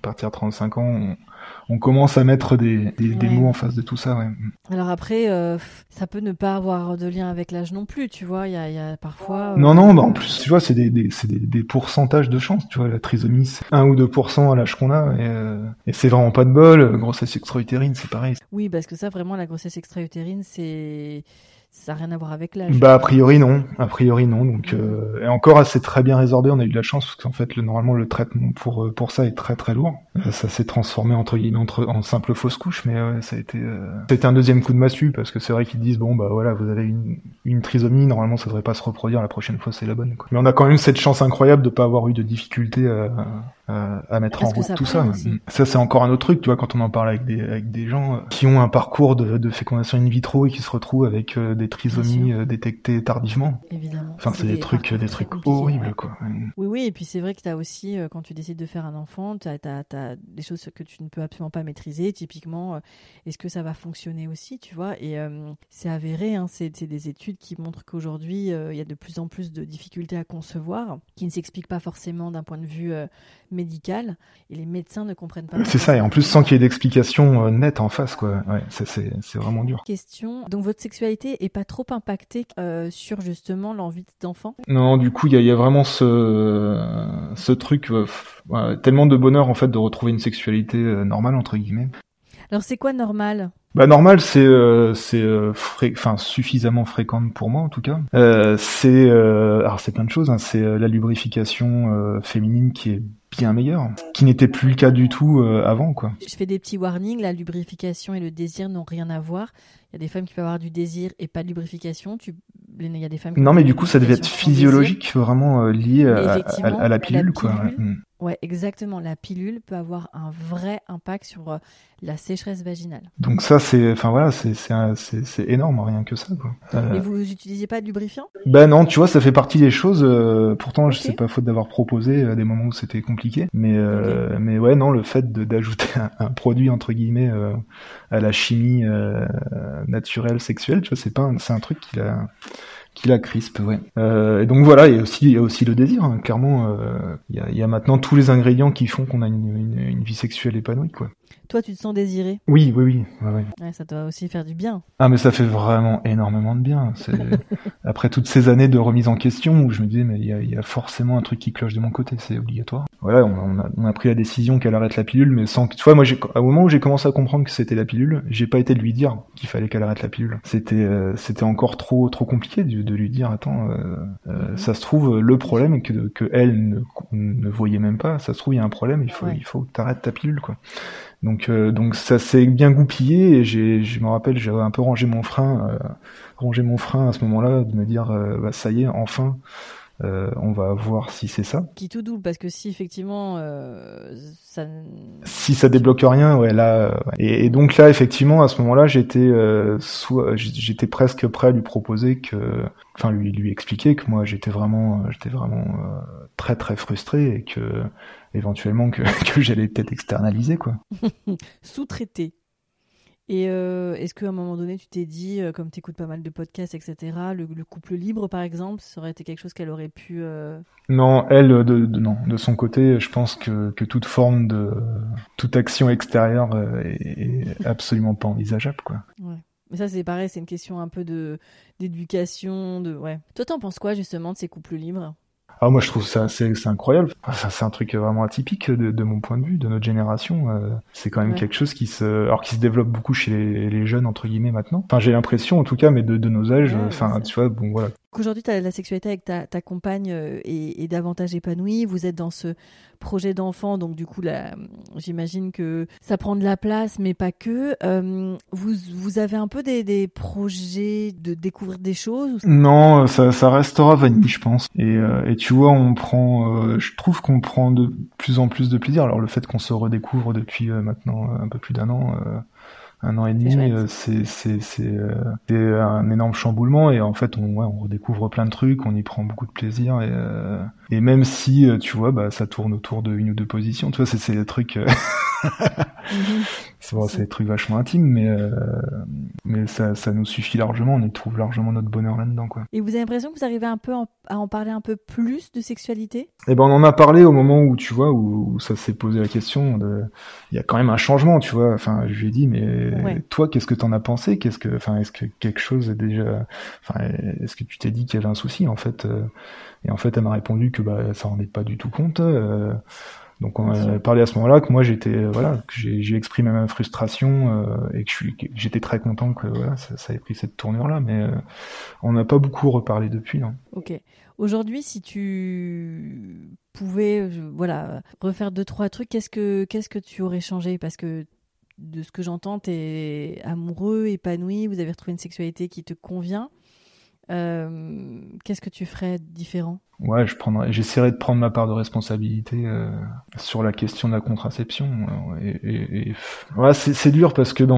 S4: 35 ans. On commence à mettre des mots en face de tout ça, ouais.
S3: Alors après, ça peut ne pas avoir de lien avec l'âge non plus, tu vois. Il y a parfois.
S4: Non, en plus, tu vois, c'est des pourcentages de chance, tu vois. La trisomie, c'est 1 ou 2% à l'âge qu'on a, et c'est vraiment pas de bol. Grossesse extra-utérine, c'est pareil.
S3: Oui, parce que ça, vraiment, la grossesse extra-utérine, ça n'a rien à voir avec l'âge.
S4: A priori non. Donc et encore, c'est très bien résorbé. On a eu de la chance parce qu'en fait, normalement, le traitement pour ça est très très lourd. Ça s'est transformé entre guillemets en simple fausse couche, mais ouais, ça a été un deuxième coup de massue, parce que c'est vrai qu'ils disent bon voilà, vous avez une trisomie, normalement ça devrait pas se reproduire, la prochaine fois c'est la bonne, quoi. Mais on a quand même cette chance incroyable de pas avoir eu de difficultés à mettre en route tout ça. Ça, c'est encore un autre truc, tu vois, quand on en parle avec des gens qui ont un parcours de fécondation in vitro et qui se retrouvent avec des trisomies détectées tardivement.
S3: Évidemment.
S4: Enfin, c'est des trucs horribles, quoi.
S3: Oui, et puis c'est vrai que t'as aussi, quand tu décides de faire un enfant, t'as des choses que tu ne peux absolument pas maîtriser. Typiquement, est-ce que ça va fonctionner aussi, tu vois? Et c'est avéré, hein, c'est des études qui montrent qu'aujourd'hui, il y a de plus en plus de difficultés à concevoir, qui ne s'expliquent pas forcément d'un point de vue médical, et les médecins ne comprennent pas.
S4: C'est ça, et en plus sans qu'il y ait d'explication nette en face, quoi. Ouais, c'est vraiment dur.
S3: Question. Donc votre sexualité est pas trop impactée sur justement l'envie d'enfant?
S4: Non, du coup il y a vraiment ce truc, tellement de bonheur en fait de retrouver une sexualité normale entre guillemets.
S3: Alors c'est quoi normal?
S4: Normal, c'est suffisamment fréquente pour moi en tout cas. Alors c'est plein de choses, hein. C'est la lubrification féminine qui est bien meilleure, qui n'était plus le cas du tout avant, quoi.
S3: Je fais des petits warnings, la lubrification et le désir n'ont rien à voir. Il y a des femmes qui peuvent avoir du désir et pas de lubrification. Il y a des femmes qui...
S4: Non, mais du coup, ça devait être physiologique, vraiment lié à la pilule, quoi.
S3: Ouais, exactement. La pilule peut avoir un vrai impact sur la sécheresse vaginale.
S4: Donc ça, c'est énorme, rien que ça, quoi.
S3: Mais vous n'utilisiez pas de lubrifiant?
S4: Non, tu vois, ça fait partie des choses. Pourtant, okay. C'est pas faute d'avoir proposé à des moments où c'était compliqué. Mais ouais, non, le fait d'ajouter un produit entre guillemets à la chimie naturelle sexuelle, tu vois, c'est un truc qui la crispe, ouais. Et donc voilà, il y a aussi le désir, hein. Clairement, il y a maintenant tous les ingrédients qui font qu'on a une vie sexuelle épanouie, quoi.
S3: Toi, tu te sens désiré?
S4: Oui. Ouais.
S3: Ouais, ça doit aussi faire du bien.
S4: Ah, mais ça fait vraiment énormément de bien. Après toutes ces années de remise en question où je me disais, mais il y a forcément un truc qui cloche de mon côté, c'est obligatoire. Voilà, on a pris la décision qu'elle arrête la pilule, mais sans que, tu vois, moi, au moment où j'ai commencé à comprendre que c'était la pilule, j'ai pas été de lui dire qu'il fallait qu'elle arrête la pilule. C'était encore trop compliqué de lui dire, attends, ça se trouve, le problème que elle ne voyait même pas, ça se trouve, il y a un problème, il faut que t'arrêtes ta pilule, quoi. Donc ça s'est bien goupillé et je me rappelle, j'avais un peu rangé mon frein à ce moment-là, de me dire bah ça y est, enfin on va voir si c'est ça.
S3: Qui tout double, parce que si effectivement
S4: si ça débloque rien, ouais là et donc là effectivement à ce moment-là j'étais presque prêt à lui proposer lui expliquer que moi j'étais vraiment très très frustré et que éventuellement que j'allais peut-être externaliser, quoi.
S3: Sous-traiter. Et est-ce qu'à un moment donné, tu t'es dit, comme tu écoutes pas mal de podcasts, etc., le couple libre, par exemple, ça aurait été quelque chose qu'elle aurait pu...
S4: Non, elle, non. De son côté, je pense que toute action extérieure est absolument pas envisageable, quoi.
S3: Ouais. Mais ça, c'est pareil, c'est une question un peu d'éducation, ouais. Toi, t'en penses quoi, justement, de ces couples libres ?
S4: Ah, moi, je trouve ça c'est incroyable. Enfin, c'est un truc vraiment atypique de mon point de vue, de notre génération. C'est quand même quelque chose qui se développe beaucoup chez les jeunes entre guillemets maintenant. Enfin, j'ai l'impression, en tout cas, mais de nos âges. Tu vois, bon, voilà.
S3: Qu'aujourd'hui, la sexualité avec ta compagne est davantage épanouie. Vous êtes dans ce projet d'enfant, donc du coup, j'imagine que ça prend de la place, mais pas que. Vous avez un peu des projets de découvrir des choses?
S4: Non, ça restera vanille, je pense. Et tu vois, je trouve qu'on prend de plus en plus de plaisir. Alors le fait qu'on se redécouvre depuis maintenant un peu plus d'un an. 1 an et demi, c'est un énorme chamboulement et en fait on redécouvre plein de trucs, on y prend beaucoup de plaisir et même si tu vois bah ça tourne autour de 1 ou 2 positions, tu vois c'est des trucs c'est des trucs vachement intimes mais ça nous suffit largement, on y trouve largement notre bonheur là-dedans, quoi.
S3: Et vous avez l'impression que vous arrivez un peu à en parler un peu plus de sexualité?
S4: Eh ben on en a parlé au moment où tu vois où ça s'est posé la question il y a quand même un changement, tu vois. Enfin, je lui ai dit mais toi qu'est-ce que t'en as pensé? Est-ce que quelque chose est déjà est-ce que tu t'es dit qu'il y avait un souci en fait et en fait elle m'a répondu que bah ça en est pas du tout compte. Donc on a parlé à ce moment-là que moi que j'ai exprimé ma frustration et que j'étais très content que ça ait pris cette tournure-là, mais on n'a pas beaucoup reparlé depuis, non.
S3: Ok. Aujourd'hui, si tu pouvais refaire 2-3 trucs, qu'est-ce que tu aurais changé? Parce que de ce que j'entends, t'es amoureux, épanoui, vous avez retrouvé une sexualité qui te convient. Qu'est-ce que tu ferais différent? Ouais,
S4: j'essaierai de prendre ma part de responsabilité sur la question de la contraception. C'est dur parce que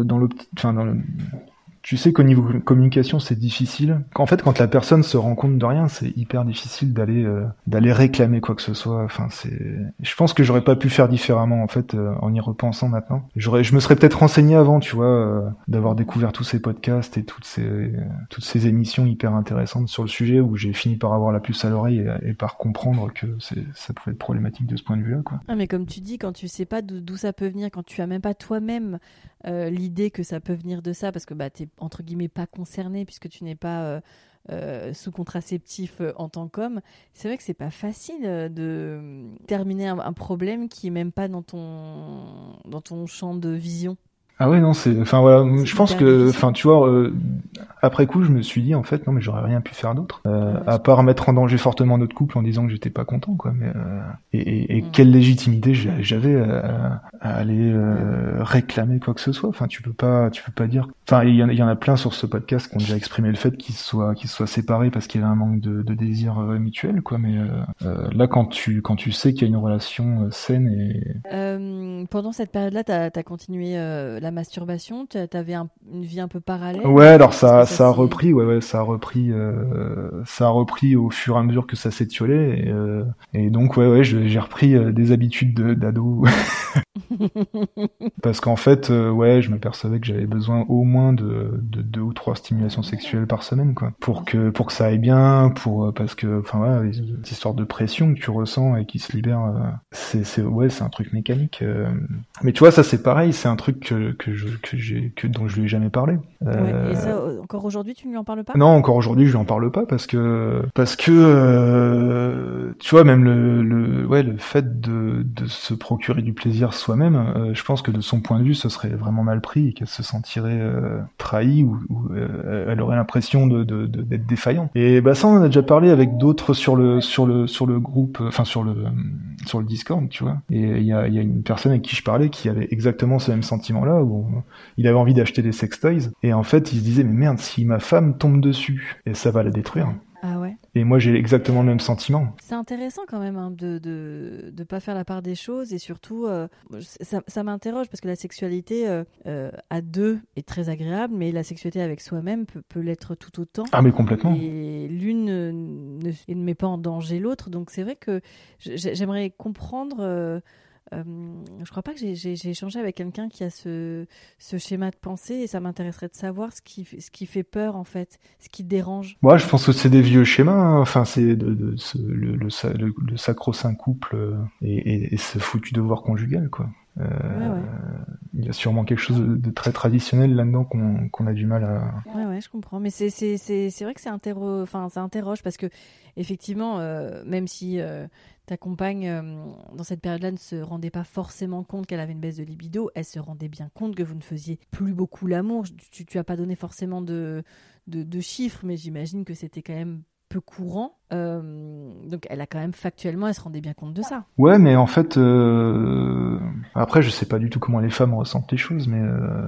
S4: tu sais qu'au niveau communication, c'est difficile. En fait, quand la personne se rend compte de rien, c'est hyper difficile d'aller réclamer quoi que ce soit. Enfin, je pense que j'aurais pas pu faire différemment, en fait, en y repensant maintenant. Je me serais peut-être renseigné avant, tu vois, d'avoir découvert tous ces podcasts et toutes ces émissions hyper intéressantes sur le sujet où j'ai fini par avoir la puce à l'oreille et par comprendre que ça pouvait être problématique de ce point de vue-là, quoi.
S3: Ah, mais comme tu dis, quand tu sais pas d'où ça peut venir, quand tu as même pas toi-même l'idée que ça peut venir de ça, parce que bah t'es entre guillemets pas concerné puisque tu n'es pas sous contraceptif en tant qu'homme, c'est vrai que c'est pas facile de terminer un problème qui est même pas dans ton champ de vision.
S4: Ah ouais, non, je pense que, tu vois, après coup, je me suis dit, en fait, non, mais j'aurais rien pu faire d'autre, à part mettre en danger fortement notre couple en disant que j'étais pas content, quoi, mais, et quelle légitimité j'avais à aller, réclamer quoi que ce soit. Enfin, tu peux pas dire, enfin, il y en a plein sur ce podcast qui ont déjà exprimé le fait qu'ils soient séparés parce qu'il y avait un manque de désir mutuel, quoi, mais, là, quand tu sais qu'il y a une relation saine et...
S3: Pendant cette période-là, t'as continué la masturbation, t'avais une vie un peu parallèle.
S4: Ouais, alors ça ça a repris, ça a repris au fur et à mesure que ça s'étiolait, et donc j'ai repris des habitudes d'ado. Parce qu'en fait, je m'apercevais que j'avais besoin au moins de 2 ou 3 stimulations sexuelles par semaine, quoi, pour que ça aille bien, parce que, cette histoire de pression que tu ressens et qui se libère, c'est un truc mécanique. Mais tu vois, ça c'est pareil, c'est un truc dont je lui ai jamais parlé.
S3: Et ça, encore aujourd'hui, tu ne lui en parles pas ?
S4: Non, encore aujourd'hui, je lui en parle pas parce que tu vois, même le fait de se procurer du plaisir soi-même, je pense que de son point de vue, ce serait vraiment mal pris et qu'elle se sentirait trahie ou elle aurait l'impression d'être défaillante. Et ça, on en a déjà parlé avec d'autres sur le groupe, sur le Discord, tu vois. Et il y a une personne avec qui je parlais qui avait exactement ce même sentiment-là, où il avait envie d'acheter des sextoys et en fait, il se disait mais merde, si ma femme tombe dessus, et ça va la détruire.
S3: Ah ouais.
S4: Et moi, j'ai exactement le même sentiment.
S3: C'est intéressant quand même de pas faire la part des choses, et surtout, ça m'interroge parce que la sexualité à deux est très agréable, mais la sexualité avec soi-même peut l'être tout autant.
S4: Ah mais complètement.
S3: Et l'une ne met pas en danger l'autre, donc c'est vrai que j'aimerais comprendre. Je crois pas que j'ai échangé avec quelqu'un qui a ce schéma de pensée, et ça m'intéresserait de savoir ce qui fait peur en fait, ce qui dérange.
S4: Moi, je pense que c'est des vieux schémas. Hein. Enfin, c'est le sacro-saint couple et ce foutu devoir conjugal, quoi. Il y a sûrement quelque chose de très traditionnel là-dedans qu'on a du mal à...
S3: Ouais, je comprends. Mais c'est vrai que ça interroge parce que effectivement, même si ta compagne dans cette période-là ne se rendait pas forcément compte qu'elle avait une baisse de libido, elle se rendait bien compte que vous ne faisiez plus beaucoup l'amour. Tu as pas donné forcément de chiffres, mais j'imagine que c'était quand même peu courant. Donc elle a quand même factuellement, elle se rendait bien compte de ça.
S4: Ouais, mais en fait, après je sais pas du tout comment les femmes ressentent les choses, mais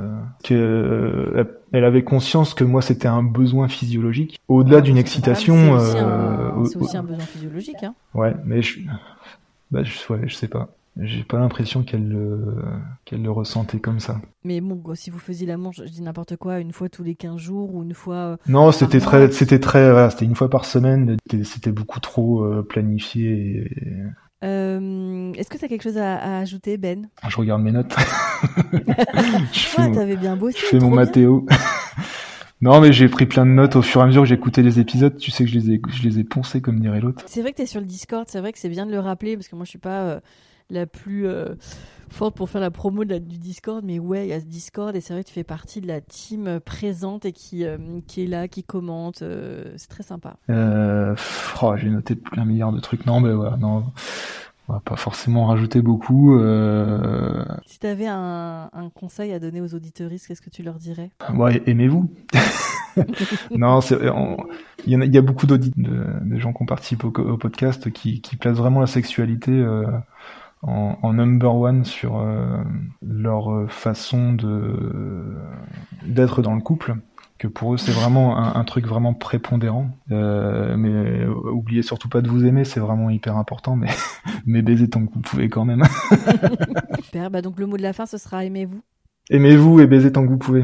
S4: elle avait conscience que moi c'était un besoin physiologique, au-delà d'une excitation.
S3: C'est aussi un besoin physiologique, hein.
S4: Ouais, mais je sais pas. J'ai pas l'impression qu'elle le ressentait comme ça.
S3: Mais bon, si vous faisiez l'amour, je dis n'importe quoi, une fois tous les 15 jours ou une fois...
S4: Non, c'était une fois par semaine, c'était beaucoup trop planifié.
S3: Est-ce que tu as quelque chose à ajouter, Ben ?
S4: Je regarde mes notes.
S3: T'avais bien bossé.
S4: Je fais mon Mathéo. Non, mais j'ai pris plein de notes au fur et à mesure que j'écoutais les épisodes. Tu sais que je les ai poncés, comme dirait l'autre.
S3: C'est vrai que t'es sur le Discord, c'est vrai que c'est bien de le rappeler, parce que moi je suis pas la plus forte pour faire la promo du Discord, mais ouais, il y a ce Discord, et c'est vrai que tu fais partie de la team présente et qui est là, qui commente. C'est très sympa.
S4: J'ai noté un milliard de trucs. Non, mais voilà, non. On va pas forcément rajouter beaucoup.
S3: Si tu avais un conseil à donner aux auditeuristes, qu'est-ce que tu leur dirais ?
S4: Ouais, aimez-vous. Non, il y a beaucoup de gens qui participent au podcast qui placent vraiment la sexualité en number one sur leur façon d'être dans le couple. Que pour eux c'est vraiment un truc vraiment prépondérant, mais oubliez surtout pas de vous aimer, c'est vraiment hyper important, mais baisez tant que vous pouvez quand même.
S3: Super, donc le mot de la fin ce sera aimez-vous.
S4: Aimez-vous et baisez tant que vous pouvez.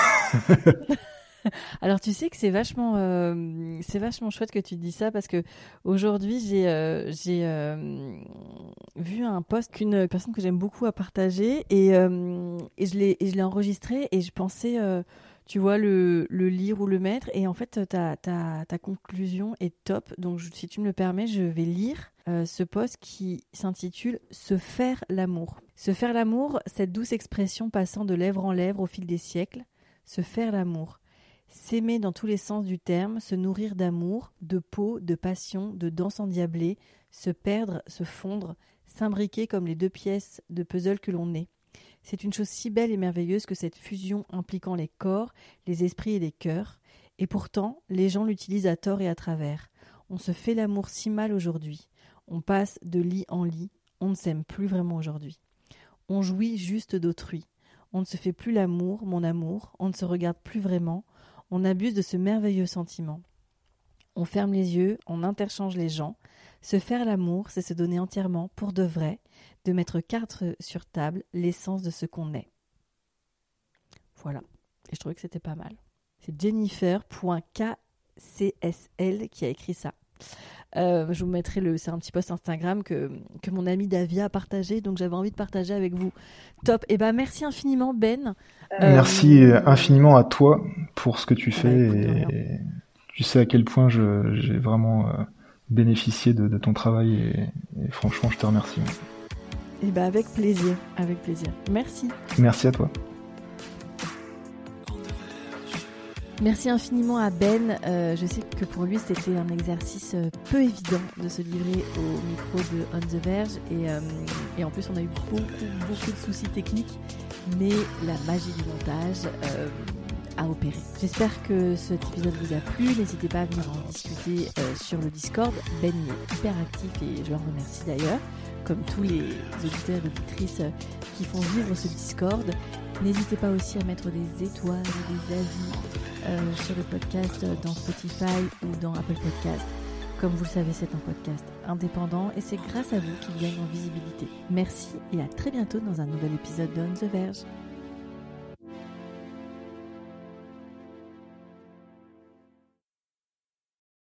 S3: Alors tu sais que c'est vachement chouette que tu dis ça, parce que aujourd'hui j'ai vu un post qu'une personne que j'aime beaucoup a partagé, et je l'ai enregistré, et je pensais tu vois, le lire ou le mettre, et en fait ta conclusion est top, donc si tu me le permets, je vais lire ce post qui s'intitule « Se faire l'amour ». Se faire l'amour, cette douce expression passant de lèvre en lèvre au fil des siècles, se faire l'amour. S'aimer dans tous les sens du terme, se nourrir d'amour, de peau, de passion, de danse endiablée, se perdre, se fondre, s'imbriquer comme les deux pièces de puzzle que l'on est. C'est une chose si belle et merveilleuse que cette fusion impliquant les corps, les esprits et les cœurs. Et pourtant, les gens l'utilisent à tort et à travers. On se fait l'amour si mal aujourd'hui. On passe de lit en lit. On ne s'aime plus vraiment aujourd'hui. On jouit juste d'autrui. On ne se fait plus l'amour, mon amour. On ne se regarde plus vraiment. On abuse de ce merveilleux sentiment. On ferme les yeux, on interchange les gens. Se faire l'amour, c'est se donner entièrement, pour de vrai, de mettre carte sur table l'essence de ce qu'on est. Voilà. Et je trouvais que c'était pas mal. C'est Jennifer.kcsl qui a écrit ça. Je vous mettrai c'est un petit post Instagram que mon ami Davia a partagé, donc j'avais envie de partager avec vous. Top. Et merci infiniment Ben.
S4: Merci infiniment à toi pour ce que tu fais et tu sais à quel point j'ai vraiment bénéficié de ton travail et franchement je te remercie.
S3: Et avec plaisir, Merci.
S4: Merci à toi.
S3: Merci infiniment à Ben. Je sais que pour lui, c'était un exercice peu évident de se livrer au micro de On the Verge. Et en plus, on a eu beaucoup de soucis techniques. Mais la magie du montage a opéré. J'espère que cet épisode vous a plu. N'hésitez pas à venir en discuter sur le Discord. Ben est hyper actif et je le remercie d'ailleurs. Comme tous les auditeurs et auditrices qui font vivre ce Discord. N'hésitez pas aussi à mettre des étoiles et des avis sur le podcast dans Spotify ou dans Apple Podcast. Comme vous le savez, c'est un podcast indépendant et c'est grâce à vous qu'il gagne en visibilité. Merci et à très bientôt dans un nouvel épisode de On the Verge.